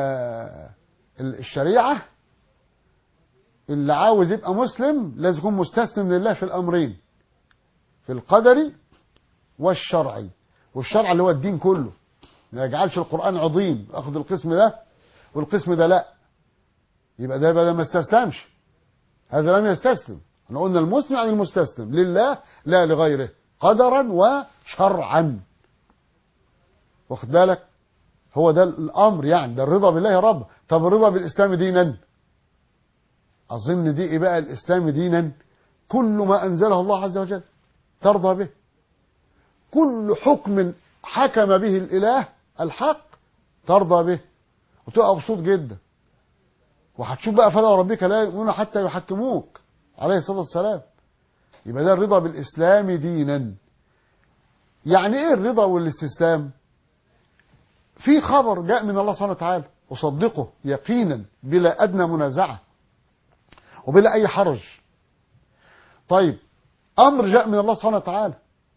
[SPEAKER 2] الشريعة اللي عاوز يبقى مسلم لازم يكون مستسلم لله في الأمرين، في القدري والشرعي. والشرع اللي هو الدين كله، ما يجعلش القرآن عظيم أخذ القسم ده والقسم ده لا، يبقى ده ما استسلمش، هذا لم يستسلم. احنا قلنا المسلم يعني المستسلم لله لا لغيره قدرا وشرعا، واخد بالك؟ هو ده الأمر يعني، ده الرضا بالله رب. طب الرضا بالإسلام دينا، أظن دي إيه بقى الإسلام دينا؟ كل ما أنزله الله عز وجل ترضى به، كل حكم حكم به الإله الحق ترضى به وتبقى مبسوط جدا. وهتشوف بقى فلا وربك لا يؤمنون حتى يحكموك عليه الصلاة والسلام. يبقى ده الرضا بالإسلام دينا. يعني إيه الرضا والاستسلام؟ في خبر جاء من الله سبحانه وتعالى أصدقه يقينا بلا أدنى منازعة وبلا أي حرج. طيب أمر جاء من الله سبحانه وتعالى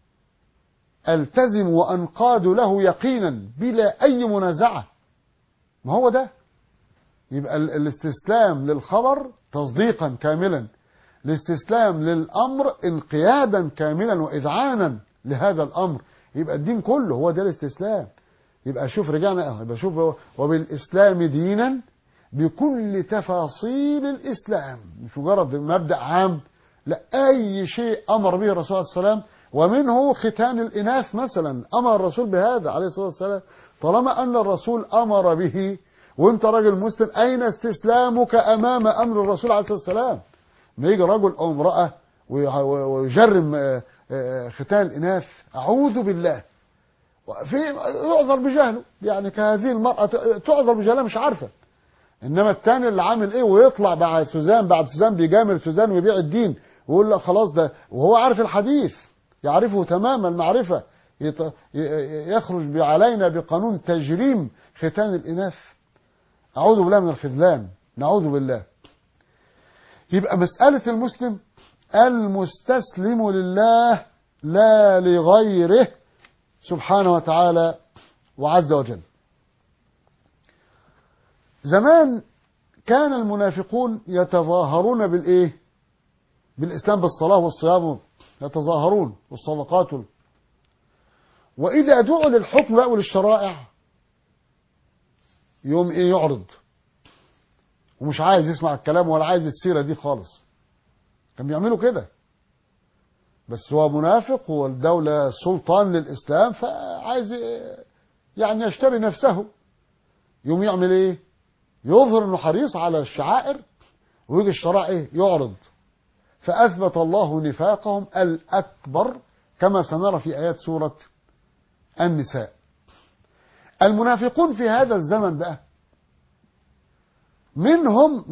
[SPEAKER 2] التزم وأنقاد له يقينا بلا أي منازعة، ما هو ده. يبقى الاستسلام للخبر تصديقا كاملا، الاستسلام للأمر انقيادا كاملا وإذعانا لهذا الأمر، يبقى الدين كله هو ده الاستسلام. يبقى شوف رجعنا يبقى شوف وبالإسلام دينا بكل تفاصيل الإسلام، مش مجرد مبدأ عام، لا، أي شيء أمر به الرسول عليه الصلاة والسلام، ومنه ختان الإناث مثلا أمر الرسول بهذا عليه الصلاة والسلام. طالما أن الرسول أمر به وانت راجل مسلم، أين استسلامك أمام أمر الرسول عليه الصلاة والسلام؟ ما يجي رجل أو امرأة ويجرم ختان الإناث، أعوذ بالله، في يعذر بجهله، يعني كهذه المرأة تعذر بجهلها مش عارفة. إنما الثاني اللي عامل إيه ويطلع بعد سوزان بيجامل سوزان ويبيع الدين ويقول لك خلاص ده، وهو عارف الحديث يعرفه تمام المعرفة، يخرج علينا بقانون تجريم ختان الإناث. أعوذ بالله من الخذلان، نعوذ بالله. يبقى مسألة المسلم المستسلم لله لا لغيره سبحانه وتعالى وعز وجل. زمان كان المنافقون يتظاهرون بالإيه؟ بالإسلام، بالصلاة والصيام، يتظاهرون والصدقات، وإذا دعوا للحكم بقى وللشرائع يوم إيه؟ يعرض ومش عايز يسمع الكلام ولا عايز السيرة دي خالص. كانوا بيعملوا كده، بس هو منافق والدولة سلطان للإسلام فعايز يعني يشتري نفسه، يوم يعمل إيه؟ يظهر إنه حريص على الشعائر ويجي الشرائع إيه؟ يعرض. فأثبت الله نفاقهم الأكبر كما سنرى في آيات سورة النساء. المنافقون في هذا الزمن بقى منهم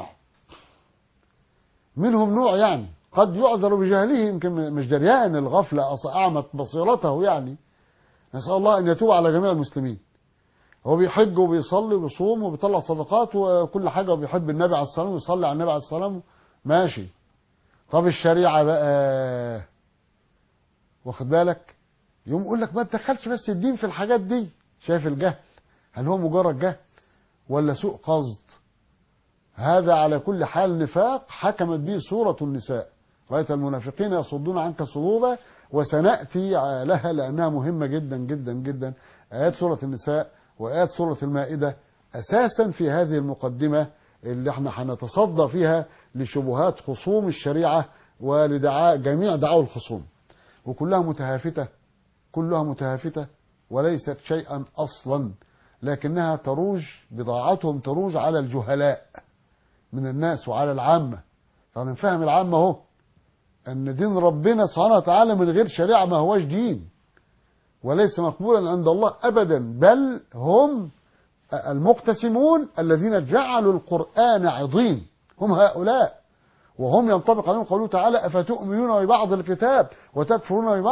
[SPEAKER 2] نوع يعني قد يعذر بجهله، يمكن مش دريان، الغفلة أعمت بصيرته يعني. نسأل الله أن يتوب على جميع المسلمين. هو بيحج وبيصلي وبيصوم وبيطلع صدقات وكل حاجة وبيحب النبي عليه الصلاة والسلام ويصلي على النبي عليه الصلاة والسلام، ماشي. طب الشريعة بقى، واخد بالك؟ يوم يقول لك ما تدخلش بس الدين في الحاجات دي. شايف الجهل؟ هل هو مجرد جهل ولا سوء قصد؟ هذا على كل حال نفاق حكمت به سورة النساء. رأيت المنافقين يصدون عنك صدودا، وسنأتي لها لأنها مهمة جدا جدا جدا. آيات سورة النساء وآيات سورة المائدة أساسا في هذه المقدمة اللي احنا هنتصدى فيها لشبهات خصوم الشريعة ولدعاء جميع دعاوى الخصوم، وكلها متهافتة وليست شيئا أصلا، لكنها تروج، بضاعتهم تروج على الجهلاء من الناس وعلى العامة. فنفهم العامة اهو أن دين ربنا سبحانه وتعالى من غير شريعة ما هوش دين وليس مقبولا عند الله أبدا، بل هم المقتسمون الذين جعلوا القرآن عظيم، هم هؤلاء، وهم ينطبق عليهم قوله تعالى أفتؤمنون ببعض الكتاب وتكفرون ببعض.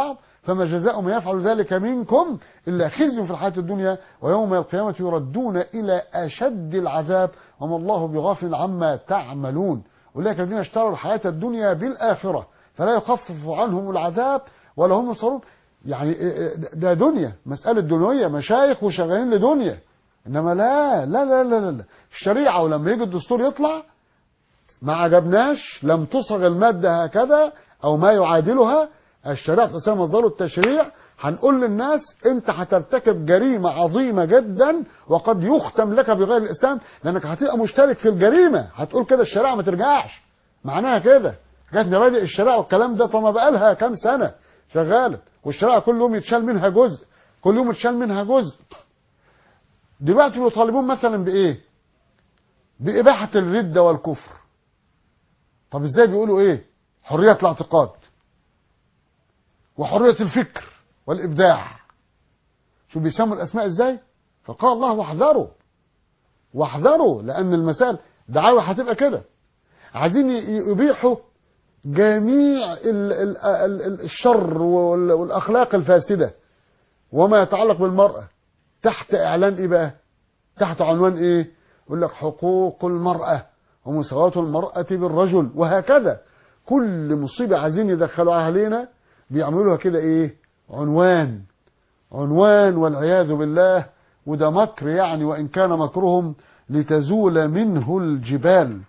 [SPEAKER 2] فما جزاء من يفعل ذلك منكم إلا خزي في الحياة الدنيا ويوم القيامة يردون إلى أشد العذاب وما الله بغافل عما تعملون. أولئك الذين اشتروا الحياة الدنيا بالآخرة فلا يخفف عنهم العذاب ولا هم ينصرون. يعني ده دنيا، مسألة دنيوية، مشايخ وشغالين لدنيا. إنما لا لا لا لا لا، الشريعة ولما يجي الدستور يطلع ما عجبناش، لم تصغ المادة هكذا أو ما يعادلها، الشريعة الإسلام مصدر التشريع، هنقول للناس أنت هترتكب جريمة عظيمة جدا وقد يختم لك بغير الإسلام، لأنك هتبقى مشترك في الجريمة. هتقول كده الشريعة ما ترجعش، معناها كده حكاية مبادئ الشريعة والكلام ده. طب ما بقالها كام سنة شغالة، والشريعة كل يوم يتشال منها جزء، كل يوم يتشال منها جزء. دلوقتي بيطالبون مثلا بإيه؟ بإباحة الردة والكفر. طب ازاي بيقولوا ايه؟ حرية الاعتقاد وحرية الفكر والإبداع. شو بيسموا الأسماء ازاي؟ فقال الله واحذروا واحذروا، لأن المسائل دعاوى هتبقى كده. عايزين يبيحوا جميع الشر والأخلاق الفاسدة وما يتعلق بالمرأة تحت إعلان إيه بقى؟ تحت عنوان إيه؟ يقول لك حقوق المرأة ومساواة المرأة بالرجل، وهكذا كل مصيبة عايزين يدخلوها علينا بيعملوها كده إيه؟ عنوان والعياذ بالله. وده مكر يعني، وإن كان مكرهم لتزول منه الجبال.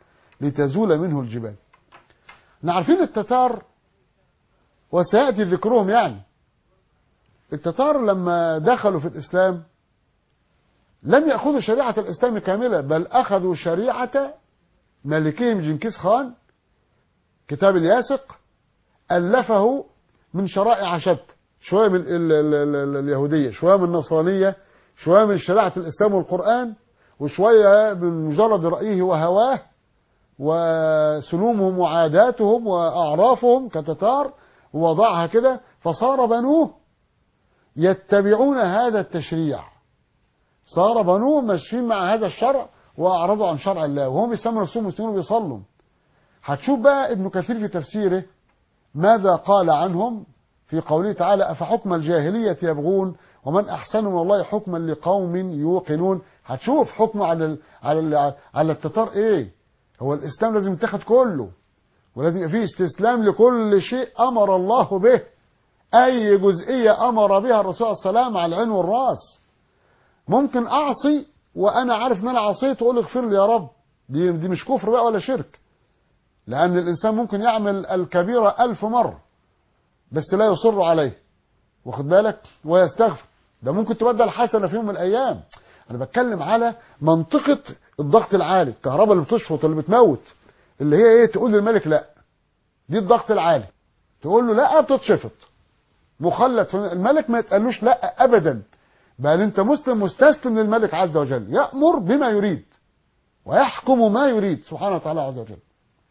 [SPEAKER 2] عارفين التتار وسيأتي ذكرهم. يعني التتار لما دخلوا في الإسلام لم يأخذوا شريعة الإسلام كاملة، بل أخذوا شريعة ملكهم جنكيز خان. كتاب الياسق ألفه من شرائع شتى، شوية من اليهودية، شوية من النصرانية، شوية من شريعة الإسلام والقرآن، وشوية من مجرد رأيه وهواه وسلومهم وعاداتهم وأعرافهم كتتار، ووضعها كده. فصار بنوه يتبعون هذا التشريع، صار بنوه ماشيين مع هذا الشرع وأعرضوا عن شرع الله، وهم بيسموا نفسهم مسلمين وبيصلوا. هتشوف بقى ابن كثير في تفسيره ماذا قال عنهم في قوله تعالى أفحكم الجاهلية يبغون ومن أحسن من الله حكما لقوم يوقنون. هتشوف حكمه على التتار إيه. هو الإسلام لازم يتاخد كله، ولازم يبقى فيه استسلام لكل شيء أمر الله به. أي جزئية أمر بها الرسول صلى الله عليه وسلم على العين والرأس. ممكن أعصي وأنا عارف إن أنا عصيت وأقول اغفر لي يا رب، دي مش كفر بقى ولا شرك، لأن الإنسان ممكن يعمل الكبيرة 1000 مرة بس لا يصر عليه، واخد بالك، ويستغفر. ده ممكن تبدل حسنة في يوم من الأيام. أنا بتكلم على منطقة الضغط العالي، الكهرباء اللي بتشفط اللي بتموت، اللي هي إيه؟ تقول للملك لا، دي الضغط العالي. تقول له لا بتتشفط مخلد. الملك ما يتقالوش لا أبدا، بل أنت مسلم مستسلم للملك عز وجل، يأمر بما يريد ويحكم ما يريد سبحانه وتعالى عز وجل.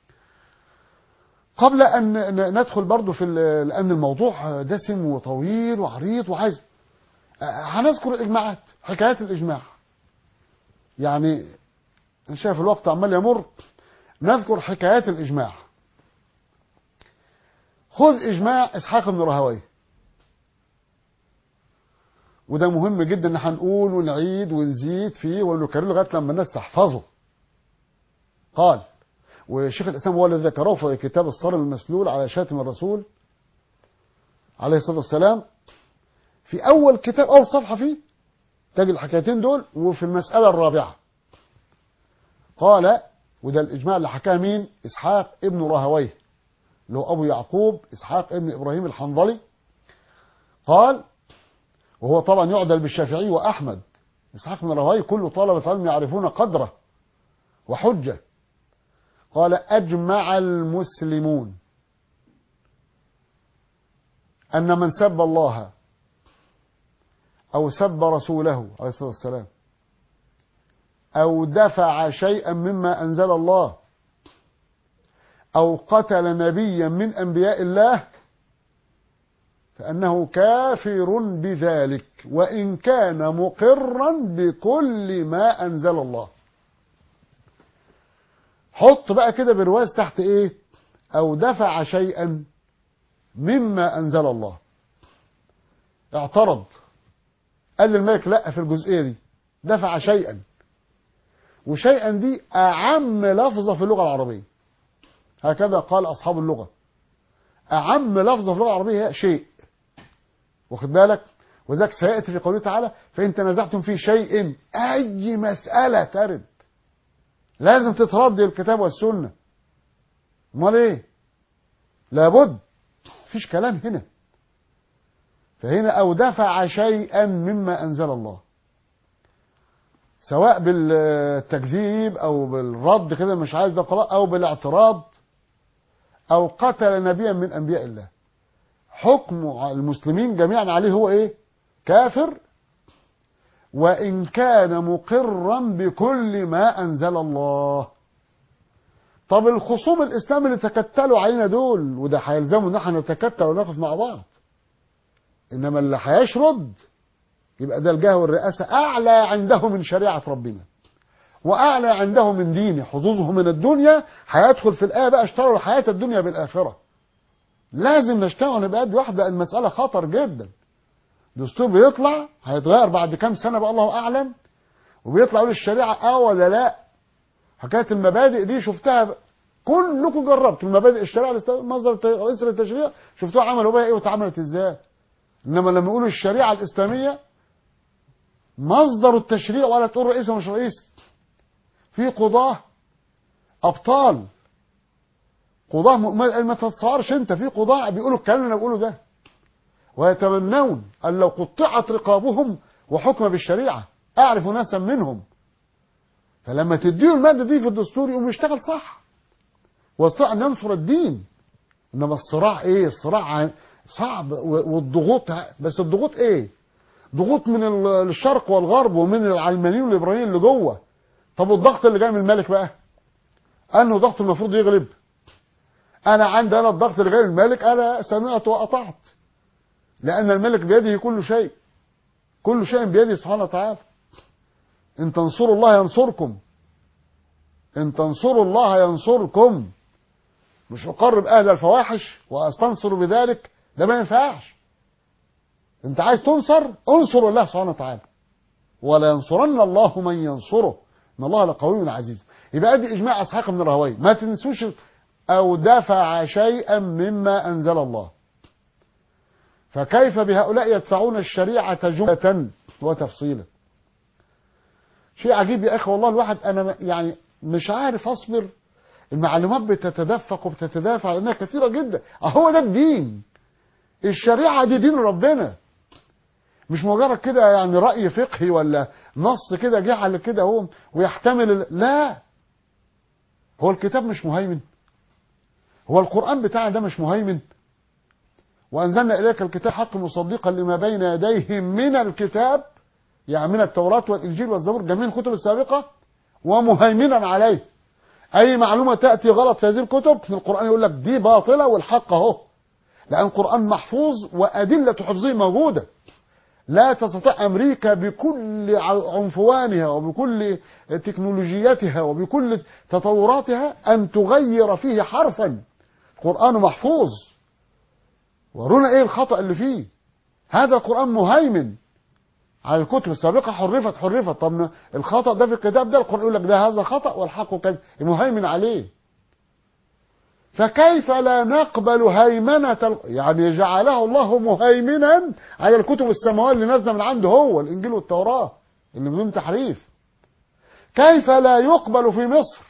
[SPEAKER 2] قبل أن ندخل برضو في لأن الموضوع دسم وطويل وعريض وعايز، هنذكر الإجماعات، حكايات الإجماع. يعني أنا شايف الوقت عمال يمر، نذكر حكايات الإجماع. خذ إجماع إسحاق بن راهويه، وده مهم جدا ان هنقول ونعيد ونزيد فيه ونكرره لغايه لما الناس تحفظه. قال، وشيخ الإسلام هو الذي ذكره في كتاب الصارم المسلول على شاتم الرسول عليه الصلاة والسلام، في أول كتاب أول صفحة فيه تجد الحكايتين دول. وفي المسألة الرابعة قال، وده الإجماع اللي حكاه مين؟ إسحاق ابن راهويه، اللي هو أبو يعقوب إسحاق ابن إبراهيم الحنظلي. قال، وهو طبعا يعدل بالشافعي وأحمد، إسحاق بن راهويه كل طلبة العلم يعرفون قدره وحجة. قال أجمع المسلمون أن من سب الله أو سب رسوله عليه الصلاة والسلام أو دفع شيئا مما أنزل الله أو قتل نبيا من أنبياء الله فأنه كافر بذلك وإن كان مقرا بكل ما أنزل الله. حط بقى كده برواز تحت إيه؟ أو دفع شيئا مما أنزل الله. اعترض، قال للملك لا في الجزئية دي، دفع شيئا، وشيئا دي أعم لفظة في اللغة العربية، هكذا قال أصحاب اللغة، أعم لفظة في اللغة العربية هي شيء، واخد بالك؟ وذلك سيأتي في قوله تعالى فإن تنازعتم في شيء، أي مسألة ترد لازم تتردي الكتاب والسنة، امال ايه؟ لابد، مفيش كلام هنا. فهنا أو دفع شيئا مما أنزل الله، سواء بالتكذيب أو بالرد كده مش عايز ده خلاص، أو بالاعتراض، أو قتل نبيا من أنبياء الله، حكم المسلمين جميعا عليه هو إيه؟ كافر، وإن كان مقرا بكل ما أنزل الله. طب الخصوم الإسلام اللي تكتلوا علينا دول، وده هيلزموا إن احنا نتكتل ونقف مع بعض، إنما اللي هيشرد يبقى ده الجاه والرئاسة أعلى عنده من شريعة ربنا، وأعلى عنده من دينه، حظوظه من الدنيا هيدخل في الآية بقى اشتروا الحياة الدنيا بالآخرة. لازم نشتغل نبقى قد واحدة، المسألة خطر جدا. دستور بيطلع هيتغير بعد كام سنة بقى الله أعلم، وبيطلع يقول الشريعة ولا لا. حكاية المبادئ دي شفتها كلكم جربتوا المبادئ الشريعة، مصدر رئيس التشريع شفتوها عملوا بها ايه واتعملت ازاي. انما لما يقولوا الشريعة الإسلامية مصدر التشريع ولا تقول رئيس ومش رئيس، في قضاة أبطال، قضاة ما تتصورش انت، في قضاة بيقولوا الكلام اللي انا بقوله ده، ويتمنون أن لو قطعت رقابهم وحكم بالشريعة. أعرف ناسا منهم، فلما تديه المادة دي في الدستور يقوم يشتغل صح، واستطاع أن ينصر الدين. إنما الصراع إيه؟ الصراع صعب، والضغوط، بس الضغوط إيه؟ ضغوط من الشرق والغرب ومن العلمانيين والليبراليين اللي جوه. طب والضغط اللي جاي من الملك بقى، أنه ضغط المفروض يغلب؟ أنا عندي أنا الضغط اللي جاي من الملك أنا سمعت وأطعت، لأن الملك بيده كل شيء، كل شيء بيده سبحانه وتعالى. إن تنصروا الله ينصركم، إن تنصروا الله ينصركم. مش أقرب أهل الفواحش وأستنصر بذلك، ده ما ينفعش. أنت عايز تنصر، انصر الله سبحانه وتعالى، ولا ينصرن الله من ينصره، إن الله لقوي عزيز. يبقى أدي إجماع إسحاق بن راهويه، ما تنسوش أو دفع شيئا مما أنزل الله. فكيف بهؤلاء يدفعون الشريعة جملة وتفصيلا؟ شيء عجيب يا أخي والله. الواحد أنا يعني مش عارف أصبر، المعلومات بتتدفق وبتتدافع لأنها كثيرة جدا. هو ده الدين، الشريعة دي دين ربنا، مش مجرد كده يعني رأي فقهي ولا نص كده جه على كده هو ويحتمل. لا، هو الكتاب مش مهيمن؟ هو القرآن بتاعنا ده مش مهيمن؟ وأنزلنا إليك الكتاب حق مصدقا لما بين يديه من الكتاب، يعني من التوراة والإنجيل والزبور، جميع الكتب السابقة، ومهيمنا عليه. أي معلومة تأتي غلط في هذه الكتب في القرآن يقول لك دي باطلة والحق أهو، لأن القرآن محفوظ وأدلة حفظه موجودة. لا تستطيع أمريكا بكل عنفوانها وبكل تكنولوجياتها وبكل تطوراتها أن تغير فيه حرفا. القرآن محفوظ، ورونا إيه الخطأ اللي فيه. هذا القرآن مهيمن على الكتب السابقة، حرفت. طب الخطأ ده في الكتاب ده، القرآن يقول لك ده هذا خطأ والحق كذا، مهيمن عليه. فكيف لا نقبل هيمنة يعني جعله الله مهيمنا على الكتب السماوية اللي نزل من عنده هو، الإنجيل والتوراة اللي بدون تحريف. كيف لا يقبل في مصر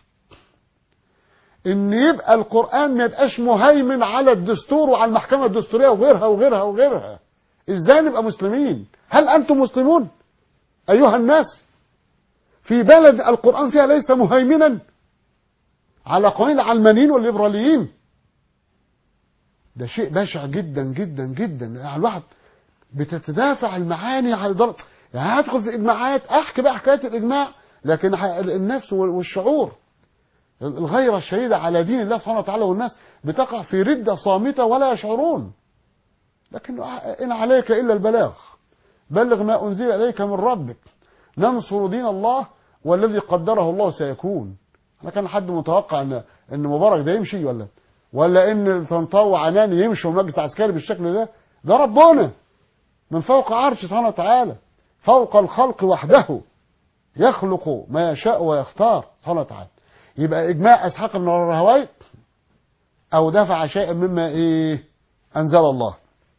[SPEAKER 2] ان يبقى القرآن ما يبقاش مهيمن على الدستور وعلى المحكمة الدستورية وغيرها وغيرها وغيرها؟ ازاي نبقى مسلمين؟ هل انتم مسلمون ايها الناس في بلد القرآن فيها ليس مهيمنا على قوانين العلمانيين والليبراليين؟ ده شيء بشع جدا جدا جدا. يعني الواحد بتتدافع المعاني على درجة، يعني هدخل في اجماعات، احكي بقى حكاية الاجماع، لكن النفس والشعور الغيرة الشديدة على دين الله سبحانه وتعالى، والناس بتقع في ردة صامتة ولا يشعرون. لكن إن عليك إلا البلاغ، بلغ ما أنزل إليك من ربك، ننصر دين الله والذي قدره الله سيكون. أنا كان حد متوقع إن مبارك ده يمشي ولا إن طنطاوي وعناني يمشوا مجلس عسكري بالشكل ده؟ ده ربنا من فوق عرش سبحانه وتعالى، فوق الخلق وحده، يخلق ما يشاء ويختار سبحانه وتعالى. يبقى إجماع إسحاق بن راهويه أو دفع شيئا مما إيه أنزل الله.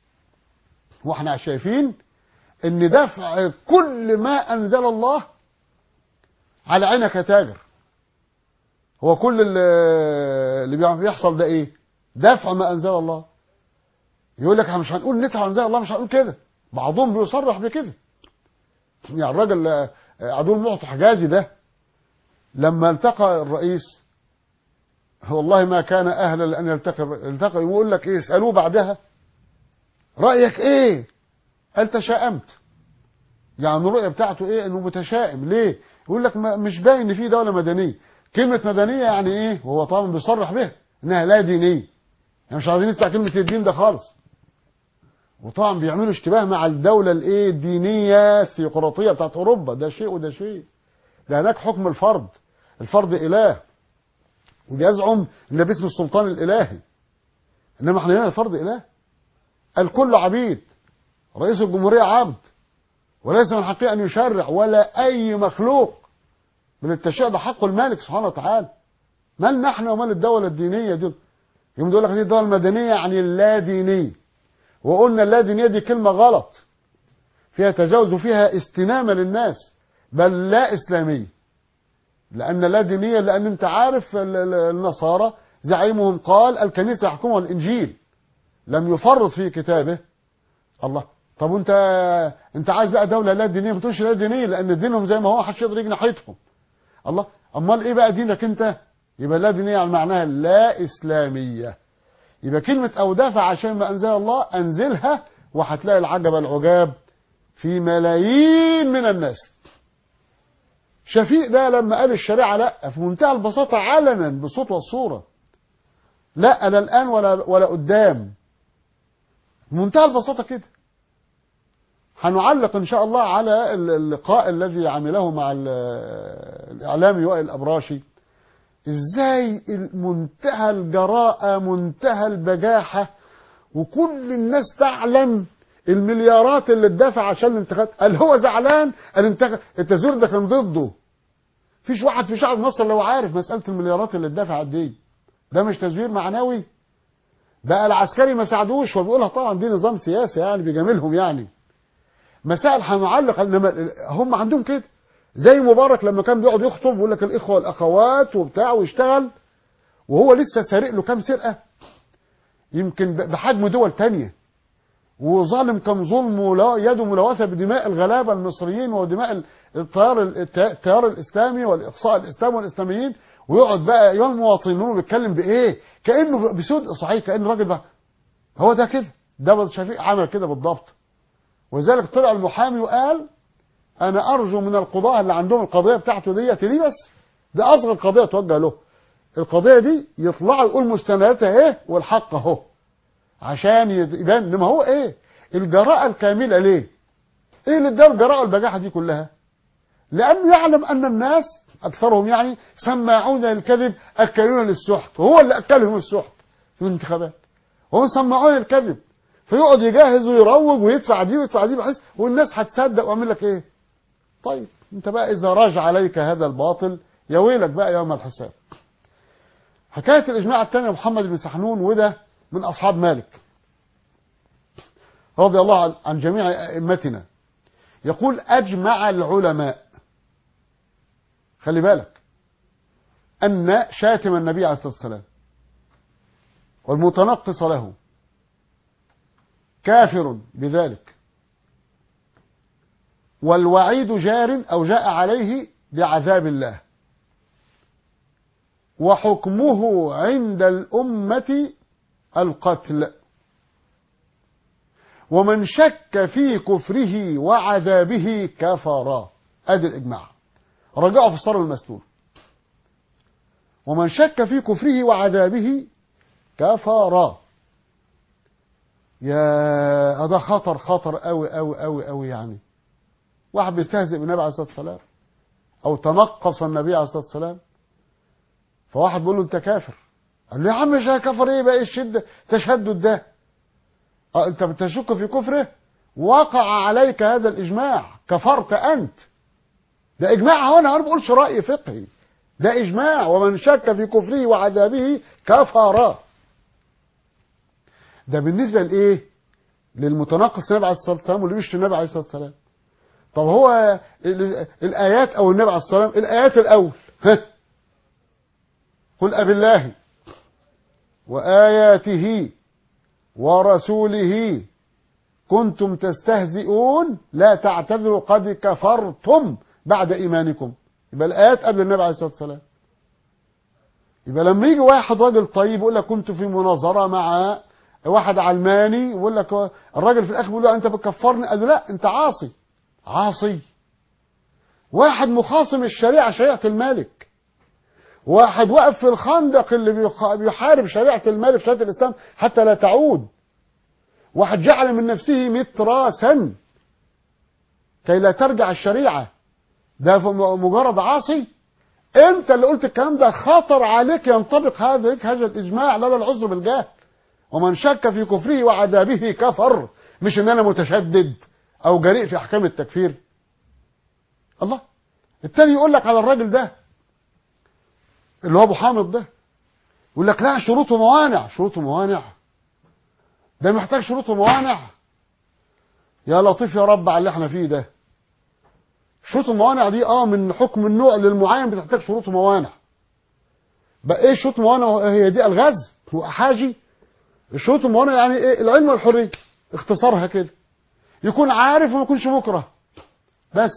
[SPEAKER 2] وإحنا شايفين إن دفع كل ما أنزل الله على عينك يا تاجر. هو كل اللي بيحصل ده إيه؟ دفع ما أنزل الله. يقول لك مش هنقول ندفع ما أنزل الله، مش هنقول كده. بعضهم بيصرح بكده. يعني الراجل عدو المعطي حجازي ده لما التقى الرئيس، والله ما كان أهلا لأن يلتقي، يقول لك إيه؟ اسألوه بعدها رأيك إيه؟ قال تشائمت. يعني الرؤية بتاعته إيه؟ إنه متشائم. ليه؟ يقول لك مش باين إن في دولة مدنية. كلمة مدنية يعني إيه؟ وهو طبعا بيصرح بها إنها لا دينية. يعني مش عايزين نطلع كلمة الدين ده خالص. وطبعا بيعملوا اشتباه مع الدولة الإيه؟ الدينية الثيوقراطية بتاعت أوروبا. ده شيء وده شيء. ده هناك حكم الفرد. الفرد إله، وبيزعم إن باسم السلطان الإلهي. إنما إحنا هنا الفرد إله. الكل عبيد. رئيس الجمهورية عبد، وليس من حقه أن يشرع ولا أي مخلوق. بل التشريع ده حق المالك سبحانه وتعالى. مال نحن ومال الدولة الدينية دي؟ يوم يقول لك دي الدولة المدنية يعني اللا دينية. وقلنا اللا دينية دي كلمة غلط، فيها تجاوز وفيها استنامة للناس، بل لا إسلامية. لأن لا دينية، لأن أنت عارف النصارى زعيمهم قال الكنيسة يحكمها الإنجيل، لم يفرط في كتابه. الله، طب انت عايز بقى دولة لا دينية؟ ما تقولش لا دينية، لأن دينهم زي ما هو محدش يقدر يجي ناحيتهم. الله، أمال إيه بقى دينك أنت؟ يبقى لا دينية على معناها لا إسلامية. يبقى كلمة أو دافع عشان ما أنزل الله أنزلها، وهتلاقي العجب العجاب في ملايين من الناس. شفيق ده لما قال الشريعة لا، في منتهى البساطة علنا بالصوت والصورة، لا لا الآن ولا قدام، منتهى البساطة كده. هنعلق إن شاء الله على اللقاء الذي عمله مع الإعلامي وائل الأبراشي، إزاي منتهى الجراءة، منتهى البجاحة، وكل الناس تعلم المليارات اللي اتدفع عشان الانتخابات. قال هو زعلان التزوير ده كان ضده. فيش واحد في شعب مصر لو عارف مسألة المليارات اللي اتدفعت دي. ده مش تزوير معنوي؟ بقى العسكري ما ساعدوش، وبيقولها طبعا دي نظام سياسي يعني بيجاملهم يعني. مسائل هنعلق، انما هم عندهم كده. زي مبارك لما كان بيقعد يخطب ويقول لك الاخوه والاخوات وبتاع ويشتغل، وهو لسه سارق له كام سرقه يمكن بحجم دول تانية، وظالم كم ظلم، يده ملوثه بدماء الغلابه المصريين ودماء التيار الاسلامي والاقصاء الاسلام والاسلاميين، ويقعد بقى ايها المواطنون بيتكلم بايه؟ كانه بصدق صحيح، كان راجل بقى. هو ده كده، ده شفيق عمل كده بالضبط. ولذلك طلع المحامي وقال انا ارجو من القضاة اللي عندهم القضيه بتاعته ديت دي، بس ده اصغر قضيه توجه له، القضيه دي يطلعوا يقول مستنداتها ايه والحق اهو، عشان يبان. انما هو ايه الجراءه الكامله؟ ليه؟ ايه اللي ادى الجراءه والبجاحه دي كلها؟ لانه يعلم ان الناس اكثرهم يعني سماعون للكذب اكلون للسحت، وهو اللي اكلهم السحت في الانتخابات، هم سماعون للكذب، فيقعد يجهز ويروج ويدفع دي ويدفع دي، بحيث والناس هتصدق ويعمل لك ايه؟ طيب انت بقى اذا راجع عليك هذا الباطل يا ويلك بقى يوم الحساب. حكايه الاجماع الثاني محمد بن سحنون، وده من اصحاب مالك رضي الله عن جميع ائمتنا، يقول اجمع العلماء، خلي بالك، ان شاتم النبي عليه الصلاه والسلام والمتنقص له كافر بذلك، والوعيد جار أو جاء عليه بعذاب الله، وحكمه عند الأمة القتل، ومن شك في كفره وعذابه كفر. ادي الإجماع، رجعوا في الصار المسلول. ومن شك في كفره وعذابه كفر. يا ده خطر، خطر قوي قوي قوي قوي. يعني واحد بيستهزئ بالنبي عليه الصلاه والسلام او تنقص النبي عليه الصلاه والسلام، فواحد بيقول له انت كافر، قال له يا عم مش كفر ايه بقى الشده تشدد ده؟ انت بتشك في كفره وقع عليك هذا الإجماع كفرت أنت. ده إجماع، أنا ما بقولش رأي فقهي، ده إجماع. ومن شك في كفره وعذابه كفر. ده بالنسبة لإيه؟ للمتنقص النبي عليه الصلاة والسلام واللي بيشتم النبي عليه الصلاة والسلام. طب هو الآيات أو النبي عليه الصلاة والسلام، الآيات الأول قل أبي الله وآياته ورسوله كنتم تستهزئون لا تعتذروا قد كفرتم بعد إيمانكم. يبقى الآيات قبل النبي عليه الصلاة والسلام. يبقى لما يجي واحد راجل طيب يقول لك كنت في مناظرة مع واحد علماني يقول لك الراجل في الآخر بيقول له أنت بتكفرني، قال له لا أنت عاصي. عاصي. واحد مخاصم الشريعة، شريعة المالك، واحد وقف في الخندق اللي بيحارب شريعة المالك شريعة الإسلام حتى لا تعود، واحد جعل من نفسه متراسا كي لا ترجع الشريعة، ده مجرد عاصي. انت اللي قلت الكلام ده، خطر عليك ينطبق هذا الإجماع، لا العذر بالجهل. ومن شك في كفره وعذابه كفر، مش ان انا متشدد او جريء في احكام التكفير. الله. التاني يقول لك على الراجل ده اللي هو ابو حامد ده، يقول لك لا شروط وموانع. شروط وموانع؟ ده محتاج شروط وموانع؟ يا لطيف يا رب على اللي احنا فيه ده. شروط وموانع دي من حكم النوع للمعين بتحتاج شروط وموانع. بقى ايه شروط وموانع؟ هي دي الغاز واحاجي؟ الشروط والموانع يعني ايه؟ العلم والحريه، اختصارها كده. يكون عارف وما يكونش مكره بس.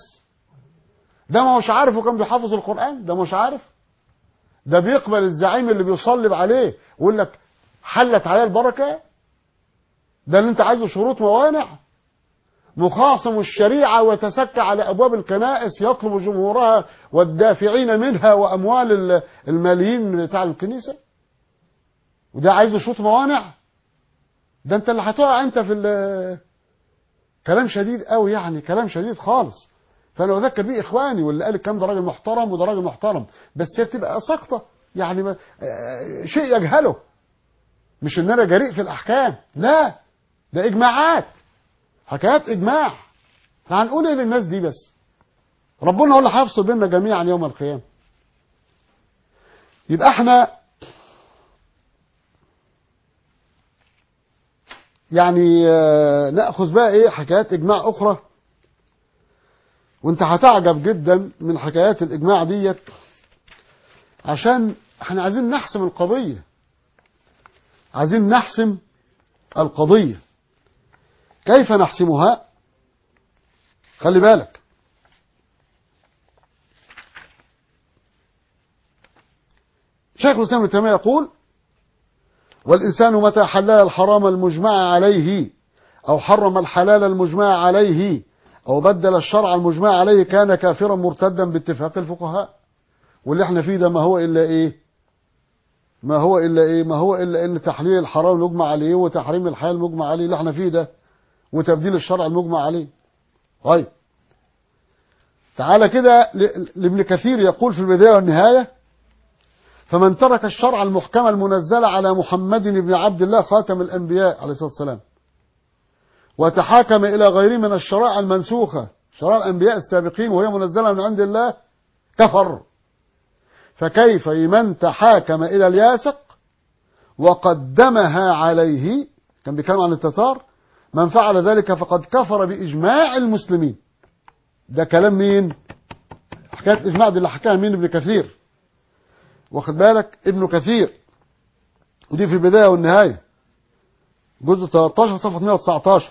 [SPEAKER 2] ده ما هوش عارف وكان بيحافظ القرآن، ده مش عارف. ده بيقبل الزعيم اللي بيصلب عليه ويقول لك حلت عليه البركة. ده اللي انت عايزه شروط موانع؟ مخاصم الشريعة ويتسكى على أبواب الكنائس يطلب جمهورها والدافعين منها وأموال الماليين بتاع الكنيسة، وده عايزه شروط موانع؟ ده انت اللي هتقع انت في كلام شديد قوي، يعني كلام شديد خالص. فانا اذكر بيه اخواني، واللي قال الكلام ده راجل محترم وده راجل محترم، بس هي بتبقى سقطه يعني شيء يجهله. مش ان انا جريء في الاحكام، لا، ده اجماعات، حكايات اجماع. فهنقول ايه للناس دي؟ بس ربنا هو اللي هيفصل بيننا جميعا يوم القيامه. يبقى احنا يعني ناخذ بقى ايه حكايات اجماع اخرى، وانت هتعجب جدا من حكايات الاجماع ديت، عشان احنا عايزين نحسم القضيه. عايزين نحسم القضيه. كيف نحسمها؟ خلي بالك، شيخ الاسلام ابن تيميه يقول: والإنسان متى حلل الحرام المجمع عليه أو حرم الحلال المجمع عليه أو بدل الشرع المجمع عليه كان كافرا مرتدا باتفاق الفقهاء. واللي احنا فيه ده ما هو إلا إيه؟ ما هو إلا إن تحليل الحرام المجمع عليه وتحريم الحلال المجمع عليه اللي احنا فيه ده، وتبديل الشرع المجمع عليه. طيب تعالى كده لابن كثير يقول في البداية والنهاية: فمن ترك الشرع المحكم المنزل على محمد بن عبد الله خاتم الأنبياء عليه الصلاة والسلام وتحاكم إلى غيره من الشرائع المنسوخة، شرائع الأنبياء السابقين وهي منزلة من عند الله، كفر. فكيف من تحاكم إلى الياسق وقدمها عليه، كان بيتكلم عن التتار، من فعل ذلك فقد كفر بإجماع المسلمين. ده كلام مين؟ حكاية الإجماع دي اللي حكاها مين؟ ابن كثير. واخد بالك؟ ابن كثير، ودي في البداية والنهاية جزء 13 صفحة 119.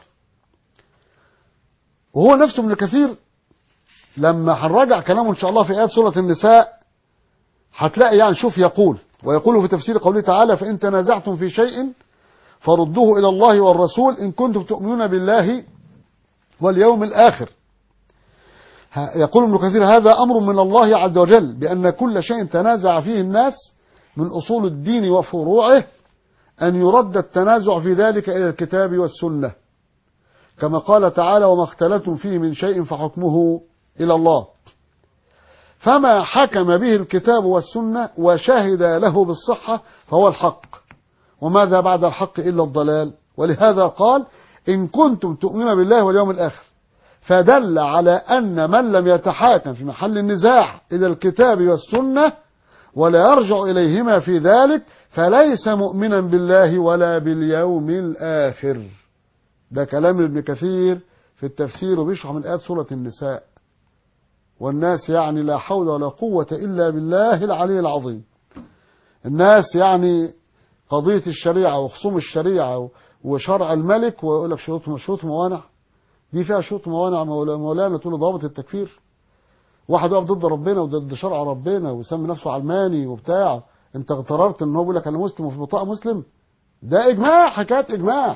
[SPEAKER 2] وهو نفسه ابن كثير لما هنراجع كلامه ان شاء الله في آيات سورة النساء هتلاقي يعني شوف يقول، ويقول في تفسير قوله تعالى: فإن تنازعتم في شيء فردوه إلى الله والرسول إن كنتم تؤمنون بالله واليوم الآخر. يقول ابن كثير: هذا أمر من الله عز وجل بأن كل شيء تنازع فيه الناس من أصول الدين وفروعه أن يرد التنازع في ذلك إلى الكتاب والسنة، كما قال تعالى: وما اختلفتم فيه من شيء فحكمه إلى الله. فما حكم به الكتاب والسنة وشهد له بالصحة فهو الحق، وماذا بعد الحق إلا الضلال. ولهذا قال: إن كنتم تؤمنون بالله واليوم الآخر، فدل على أن من لم يتحاكم في محل النزاع إلى الكتاب والسنة ولا يرجع إليهما في ذلك فليس مؤمنا بالله ولا باليوم الآخر. ده كلام ابن كثير في التفسير وبيشرح من آيات سورة النساء. والناس يعني لا حول ولا قوة إلا بالله العلي العظيم. الناس يعني قضية الشريعة وخصوم الشريعة وشرع الملك ويقول لك شروط موانع. دي فيها شروط موانع مولانا تقول ضابط التكفير. واحد يقف ضد ربنا وضد شرع ربنا ويسمي نفسه علماني وبتاع، انت اغتررت ان هو بيقول لك انا مسلم وفي بطاقه مسلم. ده اجماع، حكايه اجماع.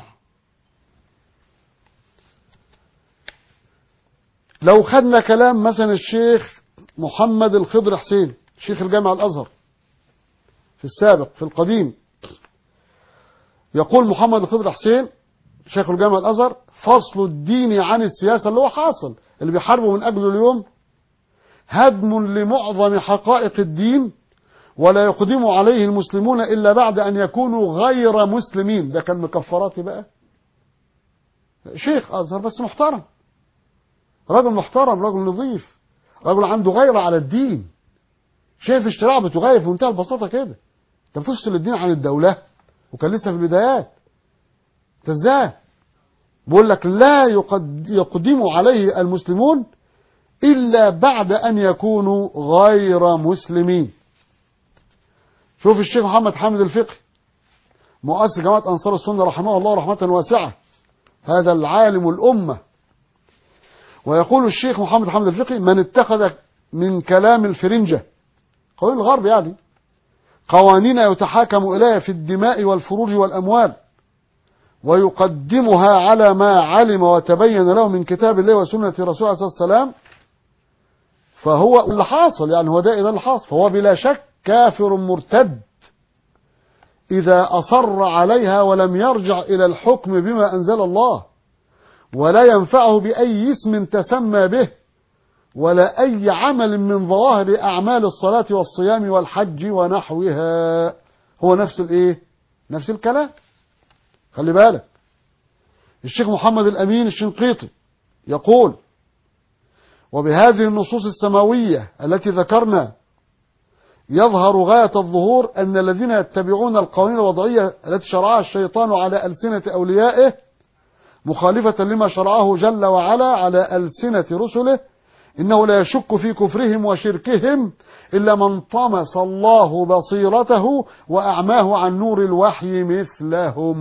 [SPEAKER 2] لو خدنا كلام مثلا الشيخ محمد الخضر حسين شيخ الجامع الازهر في السابق في القديم، يقول محمد الخضر حسين شيخ الجامع الازهر: فصل الدين عن السياسه، اللي هو حاصل اللي بيحاربوا من اجله اليوم، هدم لمعظم حقائق الدين ولا يقدم عليه المسلمون إلا بعد أن يكونوا غير مسلمين. ده كان مكفراتي بقى، شيخ أزهر بس محترم، رجل محترم، رجل نظيف، رجل عنده غيرة على الدين، شايف اشتراع بتغير في منتهى البساطة كده. انت بتفصل الدين عن الدولة وكان لسه في البدايات. انت ازاي بقول لك لا يقدم عليه المسلمون إلا بعد أن يكونوا غير مسلمين. شوف الشيخ محمد حامد الفقي مؤسس جماعة أنصار السنة رحمه الله رحمة واسعة، هذا العالم الأمة، ويقول الشيخ محمد حامد الفقي: من اتخذ من كلام الفرنجة قوانين الغرب يعني قوانين يتحاكم إليها في الدماء والفروج والأموال ويقدمها على ما علم وتبين له من كتاب الله وسنة رسوله عليه الصلاة والسلام، فهو اللي حاصل يعني هو ده اللي حاصل، فهو بلا شك كافر مرتد إذا أصر عليها ولم يرجع إلى الحكم بما أنزل الله، ولا ينفعه بأي اسم تسمى به ولا أي عمل من ظواهر أعمال الصلاة والصيام والحج ونحوها. هو نفس الإيه؟ نفس الكلام. خلي بالك الشيخ محمد الأمين الشنقيطي يقول: وبهذه النصوص السماوية التي ذكرنا يظهر غاية الظهور أن الذين يتبعون القوانين الوضعية التي شرعها الشيطان على ألسنة أوليائه مخالفة لما شرعه جل وعلا على ألسنة رسله، إنه لا يشك في كفرهم وشركهم إلا من طمس الله بصيرته وأعماه عن نور الوحي مثلهم.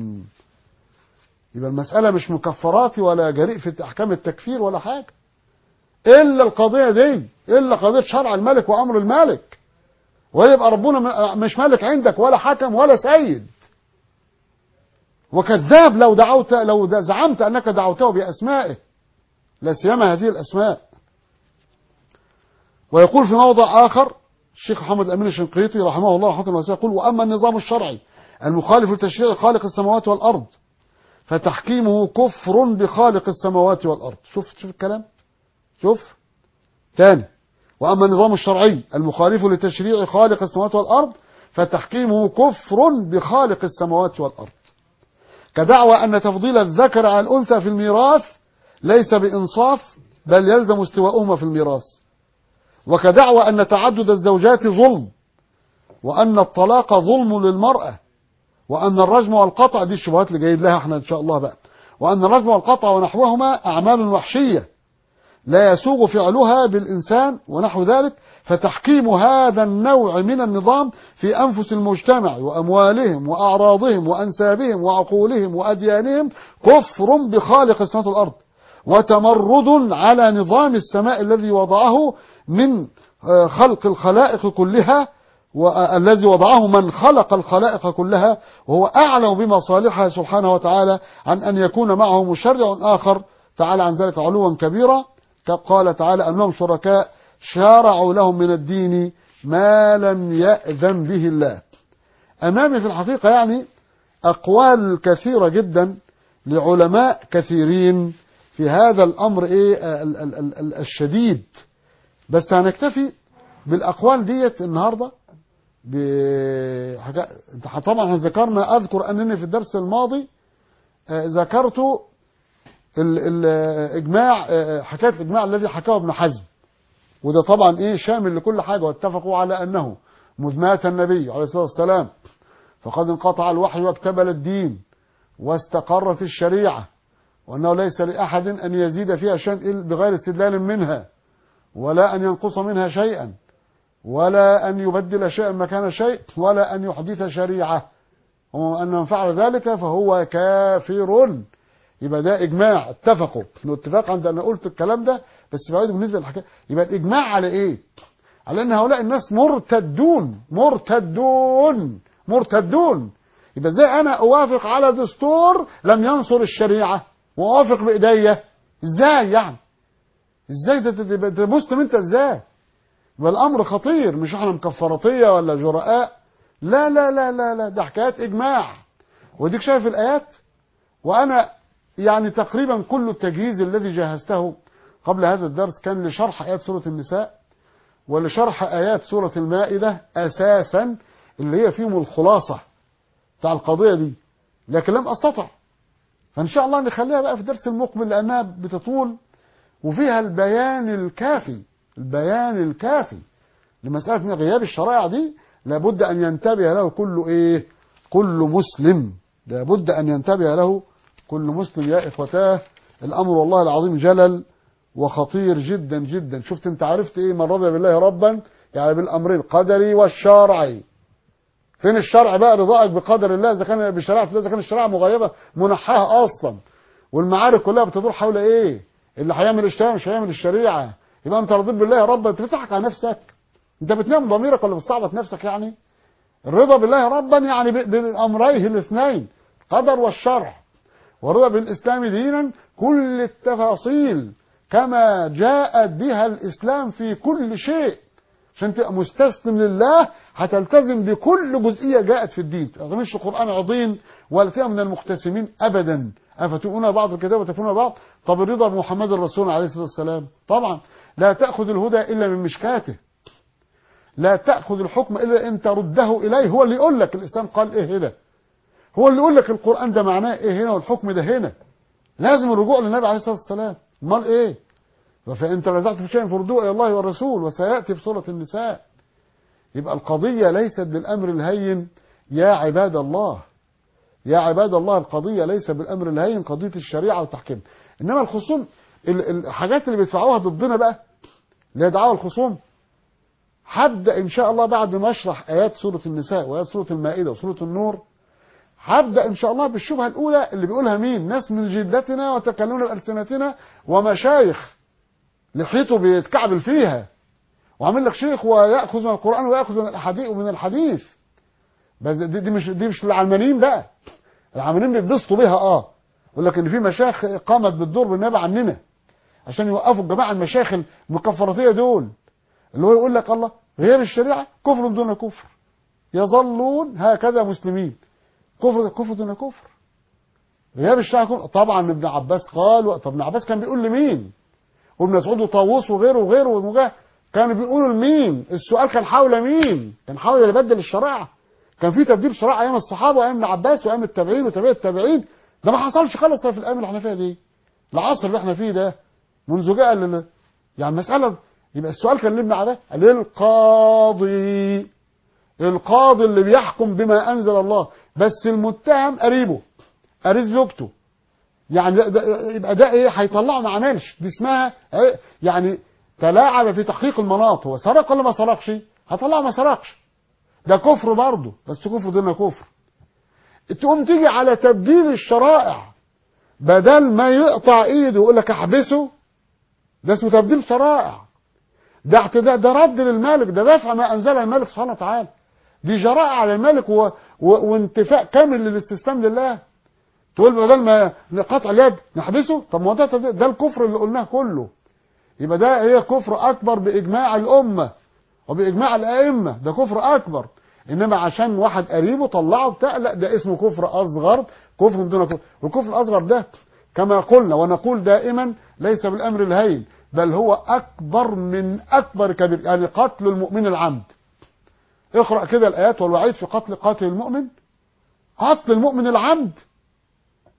[SPEAKER 2] يبقى المسألة مش مكفرات ولا جريء في أحكام التكفير ولا حاجة، إلا القضية دي، إلا قضية شرع الملك وأمر الملك، ويبقى ربنا مش ملك عندك ولا حكم ولا سيد. وكذاب لو زعمت أنك دعوته بأسمائه، لا سيما هذه الأسماء. ويقول في موضع آخر الشيخ محمد الأمين الشنقيطي رحمه الله رحمة واسعة يقول: وأما النظام الشرعي المخالف لتشريع خالق السماوات والأرض فتحكيمه كفر بخالق السماوات والأرض. شوف الكلام، شوف تاني: وأما النظام الشرعي المخالف لتشريع خالق السماوات والأرض فتحكيمه كفر بخالق السماوات والأرض، كدعوى أن تفضيل الذكر على الأنثى في الميراث ليس بإنصاف بل يلزم استواؤهما في الميراث، وكدعوى أن تعدد الزوجات ظلم، وأن الطلاق ظلم للمرأة، وأن الرجم والقطع، دي الشبهات اللي جايب لها احنا إن شاء الله بقى، وأن الرجم والقطع ونحوهما أعمال وحشية لا يسوغ فعلها بالإنسان ونحو ذلك، فتحكيم هذا النوع من النظام في أنفس المجتمع وأموالهم وأعراضهم وأنسابهم وعقولهم وأديانهم كفر بخالق السماوات والأرض، وتمرد على نظام السماء الذي وضعه من خلق الخلائق كلها، والذي وضعه من خلق الخلائق كلها، وهو أعلم بمصالحها سبحانه وتعالى عن أن يكون معه مشرع آخر تعالى عن ذلك علوا كبيرا. قال تعالى: أنهم شركاء شارعوا لهم من الدين ما لم يأذن به الله. أمامي في الحقيقة يعني أقوال كثيرة جدا لعلماء كثيرين في هذا الأمر الشديد، بس هنكتفي بالأقوال ديت النهاردة. طبعا ذكرنا، أذكر أنني في الدرس الماضي ذكرت الإجماع، حكاية الإجماع الذي حكاه ابن حزم، وده طبعا شامل لكل حاجة، واتفقوا على أنه مذ مات النبي عليه الصلاة والسلام فقد انقطع الوحي واكتمل الدين واستقرت الشريعة، وأنه ليس لأحد أن يزيد فيها شيئا بغير استدلال منها، ولا أن ينقص منها شيئا، ولا أن يبدل شيئا مكان شيء، ولا أن يحدث شريعة، وأن من فعل ذلك فهو كافر. يبقى ده إجماع، اتفقوا الاتفاق عند أن قلت الكلام ده، بس بعيد بالنسبة للحكاية. يبقى الإجماع على إيه؟ على أن هؤلاء الناس مرتدون. يبقى ازاي أنا أوافق على دستور لم ينصر الشريعة وأوافق بإيديا؟ ازاي يعني؟ ازاي ده مسلم انت ازاي؟ يبقى الأمر خطير، مش احنا مكفرطية ولا جرآء، لا لا لا لا لا، ده حكايات إجماع. وديك شايف الآيات، وأنا يعني تقريبا كل التجهيز الذي جهزته قبل هذا الدرس كان لشرح آيات سورة النساء ولشرح آيات سورة المائدة أساسا، اللي هي فيهم الخلاصة بتاع القضية دي، لكن لم أستطع. فإن شاء الله نخليها بقى في الدرس المقبل، لأنها بتطول وفيها البيان الكافي لمسألة غياب الشرائع دي. لابد أن ينتبه له كل مسلم، لابد أن ينتبه له كل مسلم يا إخوتاه. الأمر والله العظيم جلل وخطير جدا جدا. شفت انت عرفت من رضي بالله ربا، يعني بالأمر القدري والشرعي. فين الشرع بقى؟ رضائك بقدر الله، إذا كان بشريعة الله، إذا كان الشريعة مغيبة منحاها أصلا، والمعارك كلها بتدور حول اللي هيعمل الشريعة مش هيعمل الشريعة. يبقى انت رضيت بالله ربا، انت بتضحك على نفسك، انت بتنام ضميرك ولا بتستعبط نفسك؟ يعني الرضا بالله ربا يعني بالأمريه الاثنين، قدر والشرع، ورضا بالإسلام دينا، كل التفاصيل كما جاءت بها الإسلام في كل شيء، عشان تبقى مستسلم لله هتلتزم بكل جزئية جاءت في الدين. ما تعملش القرآن عظيم ولا تبقى من المختسمين أبدا. أفتؤمنون بعض الكتاب وتكفرون بعض. طب الرضا بمحمد الرسول عليه الصلاة والسلام، طبعا لا تأخذ الهدى إلا من مشكاته، لا تأخذ الحكم إلا أن ترده إليه. هو اللي يقول لك الإسلام قال هنا، هو اللي يقول لك القرآن ده معناه هنا والحكم ده هنا. لازم الرجوع للنبي عليه الصلاة والسلام، امال فإن تنازعت في شيء فردوه إلى الله والرسول، وسيأتي في سورة النساء. يبقى القضية ليست بالأمر الهين يا عباد الله، يا عباد الله، القضية ليس بالأمر الهين، قضية الشريعة والتحكيم. إنما الخصوم، الحاجات اللي بيدفعوها ضدنا بقى، اللي هي دعاوى الخصوم، هبدأ إن شاء الله بعد ما أشرح آيات سورة النساء وآيات سورة المائدة وسورة النور، هبدأ إن شاء الله بالشبهة الأولى اللي بيقولها مين؟ ناس من جدتنا وتكلمنا بألسنتنا، ومشايخ لحيته بيتكعبل فيها، وعامل لك شيخ ويأخذ من القرآن ويأخذ من الأحاديث ومن الحديث. بس دي مش العلمانيين بقى، العلمانيين بيتبسطوا بيها. يقول لك ان في مشايخ قامت بالدور بالنبي عننا عشان يوقفوا الجماعه المشايخ المكفرطيه دول، اللي هو يقول لك الله غياب الشريعه كفر دون كفر، يظلون هكذا مسلمين، كفر دون كفر، غياب الشريعه كفر. طبعا ابن عباس قال، طب ابن عباس كان بيقول لمين؟ وابن مسعود وطاووس وغيره ومجاهد كانوا بيقولوا لمين؟ السؤال كان حول مين؟ كان حول اللي بدل الشريعه. كان في تبديل شرائع ايام الصحابه وايام ابن عباس وايام التابعين وتابعي التابعين، ده ما حصلش خالص في الايام اللي احنا فيها دي، العصر اللي احنا فيه ده، منذ جاء يعني مساله. يبقى السؤال كان لابن عباس، القاضي اللي بيحكم بما انزل الله، بس المتهم قريبه، قريب زوجته، يعني يبقى ده هيطلعه ما عملش، دي اسمها يعني تلاعب في تحقيق المناط. هو سرق ولا ما سرقش؟ هطلعه ما سرقش، ده كفر برضه، بس كفر دون كفر. تقوم تيجي على تبديل الشرائع، بدل ما يقطع ايده ويقول لك احبسه، ده اسمه تبديل شرائع، ده اعتداء، ده رد للمالك، ده دفع ما انزله الملك سبحانه وتعالى، دي جراءة على الملك وانتفاء كامل للاستسلام لله. تقول بدل ما قطع اليد نحبسه، طب ما ده الكفر اللي قلناه كله. يبقى ده هي كفر اكبر باجماع الامه وباجماع الائمه، ده كفر اكبر. انما عشان واحد قريبه طلعه بتاع، لا ده اسمه كفر اصغر، كفر دون كفر. والكفر الاصغر ده كما قلنا ونقول دائما ليس بالامر الهين، بل هو اكبر من اكبر كبير، يعني قتل المؤمن العمد. اقرأ كده الايات والوعيد في قتل قاتل المؤمن، قتل المؤمن العمد.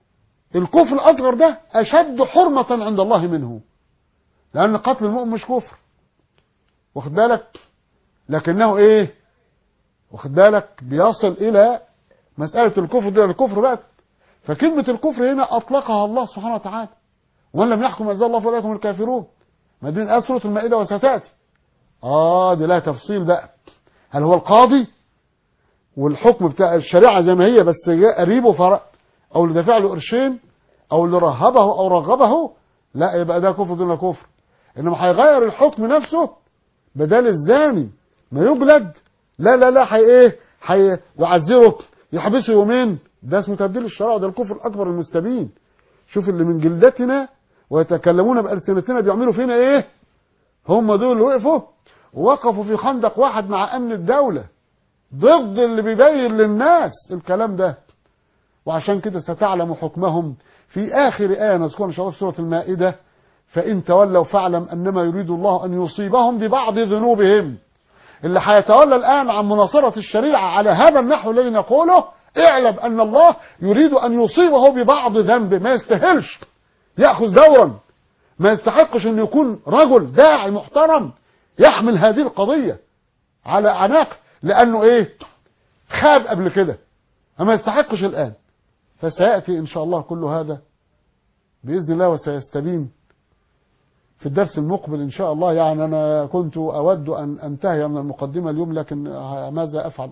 [SPEAKER 2] الكفر الأصغر ده أشد حرمة عند الله منه، لأن قتل المؤمن مش كفر، واخد بالك، لكنه إيه، واخد بالك، بيصل إلى مسألة الكفر دي الكفر بقى. فكلمة الكفر هنا أطلقها الله سبحانه وتعالى، ومن لم يحكم أنزل الله فأولئك هم الكافرون، ما دين آية سورة المائدة وستأتي. دي لها تفصيل بقى، هل هو القاضي والحكم بتاع الشريعة زي ما هي بس جاء قريبه فرق، أو اللي دفع له قرشين، أو اللي رهبه أو رغبه، لا يبقى ده كفر دون كفر. إنما هيغير الحكم نفسه، بدل الزاني ما يجلد، لا لا لا، يعذره، يحبسه يومين، ده اسمه تبديل الشرع، ده الكفر الأكبر المستبين. شوف اللي من جلدتنا ويتكلمون بألسنتنا بيعملوا فينا إيه. هم دول اللي وقفوا في خندق واحد مع أمن الدولة ضد اللي بيبين للناس الكلام ده. وعشان كده ستعلم حكمهم في آخر آية نذكرها إن شاء الله في سورة المائدة، فإن تولوا فاعلم أنما يريد الله أن يصيبهم ببعض ذنوبهم. اللي هيتولى الآن عن مناصرة الشريعة على هذا النحو الذي نقوله، اعلم أن الله يريد أن يصيبه ببعض ذنب، ما يستاهلش يأخذ دورا، ما يستحقش أن يكون رجل داعي محترم يحمل هذه القضية على أعناقه، لأنه إيه، خاب قبل كده، فما يستحقش الآن. فسيأتي إن شاء الله كل هذا بإذن الله، وسيستبين في الدرس المقبل إن شاء الله. يعني أنا كنت أود أن أنتهي من المقدمة اليوم، لكن ماذا أفعل؟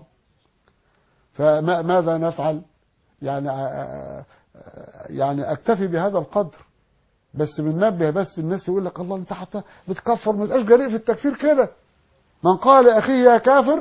[SPEAKER 2] فماذا نفعل؟ يعني أكتفي بهذا القدر، بس بننبه بس الناس يقول لك الله أنت حتى بتكفر، ما تبقاش جريء في التكفير كده. من قال لأخيه يا كافر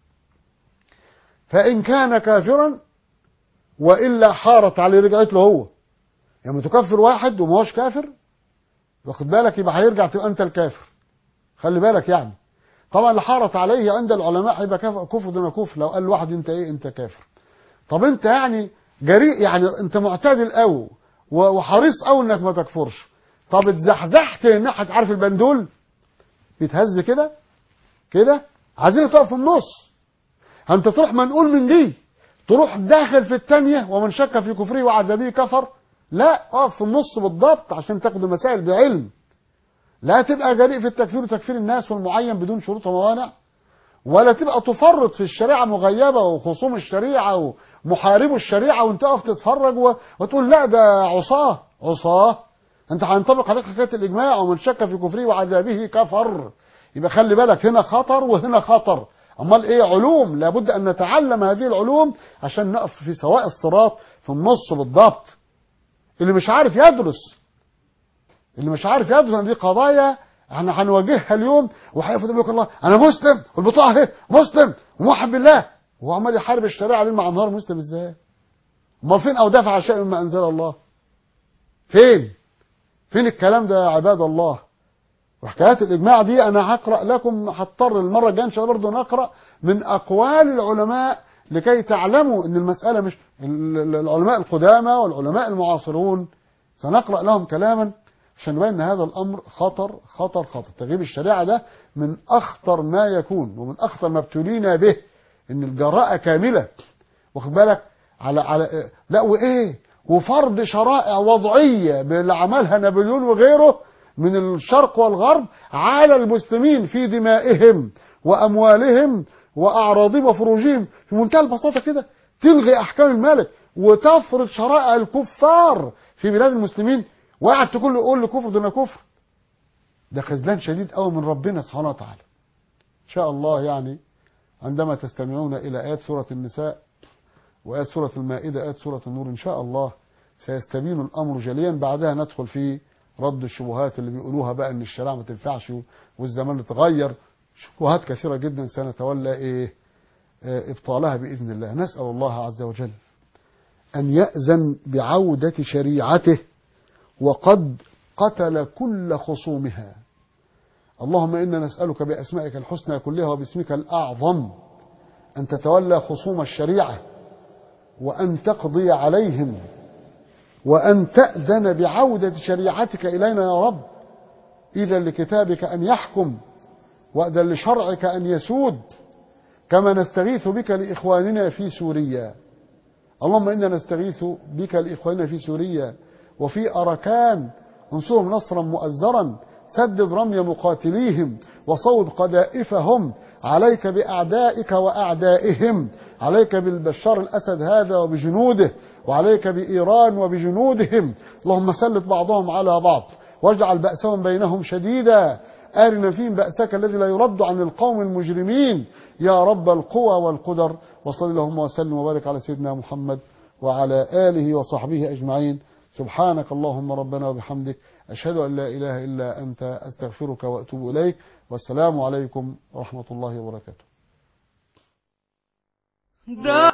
[SPEAKER 2] فإن كان كافرا وإلا حارت عليه، رجعت له هو. يعني تكفر واحد وما هوش كافر، واخد بالك، يبقى هيرجع تبقى أنت الكافر، خلي بالك. يعني طبعا اللي حارت عليه عند العلماء هيبقى كفر دون كفر. لو قال واحد أنت إيه، أنت كافر، طب أنت يعني جريء، يعني أنت معتدل أوي وحريص أوي إنك ما تكفرش، طب اتزحزحت ناحية، عارف البندول يتهز كده كده، عايزين تقف في النص. أنت تروح منقول من دي تروح داخل في الثانية، ومن شك في كفره وعذابه كفر. لا، اقف في النص بالضبط عشان تاخد المسائل بعلم. لا تبقى جريء في التكفير وتكفير الناس والمعين بدون شروط وموانع، ولا تبقى تفرط في الشريعة مغيبة وخصوم الشريعة ومحاربوا الشريعة، وانت تقف تتفرج وتقول لا ده عصاه. انت هينطبق عليك حكاية الإجماع، ومن شك في كفره وعذابه كفر. يبقى خلي بالك، هنا خطر وهنا خطر. امال ايه، علوم لابد ان نتعلم هذه العلوم عشان نقف في سواء الصراط في النص بالضبط. اللي مش عارف يدرس ان دي قضايا احنا هنواجهها اليوم، وهيقف يقول لك الله انا مسلم والبطاقه اهي مسلم وموحد بالله، وهو عمال يحارب الشريعه ليل مع نهار. مسلم ازاي؟ امال فين او دافع عن شيء مما انزل الله؟ فين الكلام ده يا عباد الله؟ وحكايات الإجماع دي أنا هقرأ لكم، هضطر المرة الجاية إن شاء الله برضه نقرأ من أقوال العلماء لكي تعلموا أن المسألة مش العلماء القدامى والعلماء المعاصرون، سنقرأ لهم كلاما عشان نبين أن هذا الأمر خطر خطر خطر. تغييب الشريعة ده من أخطر ما يكون، ومن أخطر ما ابتلينا به، أن الجراءة كاملة، واخد بالك، على لا وإيه، وفرض شرائع وضعية اللي عملها نابليون وغيره من الشرق والغرب على المسلمين في دمائهم وأموالهم وأعراضهم وفروجهم، في منتهى البساطة كده تلغي أحكام الملك وتفرض شرائع الكفار في بلاد المسلمين، وقعد تقول كفر دون كفر. ده خذلان شديد قوي من ربنا سبحانه وتعالى. إن شاء الله يعني عندما تستمعون إلى آيات سورة النساء وآيات سورة المائدة آيات سورة النور إن شاء الله سيستبين الأمر جليا. بعدها ندخل في رد الشبهات اللي بيقولوها بقى ان الشريعه ما تنفعش والزمان اتغير. شبهات كثيره جدا سنتولى ابطالها باذن الله. نسال الله عز وجل ان ياذن بعوده شريعته، وقد قتل كل خصومها. اللهم انا نسالك باسمائك الحسنى كلها وباسمك الاعظم ان تتولى خصوم الشريعه، وان تقضي عليهم، وأن تأذن بعودة شريعتك إلينا يا رب. إذا لكتابك أن يحكم، وأذن لشرعك أن يسود، كما نستغيث بك لإخواننا في سوريا. اللهم إنا نستغيث بك لإخواننا في سوريا وفي أركان، انصرهم نصرا مؤزرا، سدد رمي مقاتليهم وصوب قذائفهم، عليك بأعدائك وأعدائهم، عليك بالبشار الأسد هذا وبجنوده، وعليك بإيران وبجنودهم. اللهم سلط بعضهم على بعض واجعل بأسهم بينهم شديدا، آرنا فيهم بأسك الذي لا يرد عن القوم المجرمين يا رب القوى والقدر. وصل اللهم وسلم وبارك على سيدنا محمد وعلى آله وصحبه أجمعين. سبحانك اللهم ربنا وبحمدك، أشهد أن لا إله إلا أنت، أستغفرك وأتوب إليك. والسلام عليكم ورحمة الله وبركاته.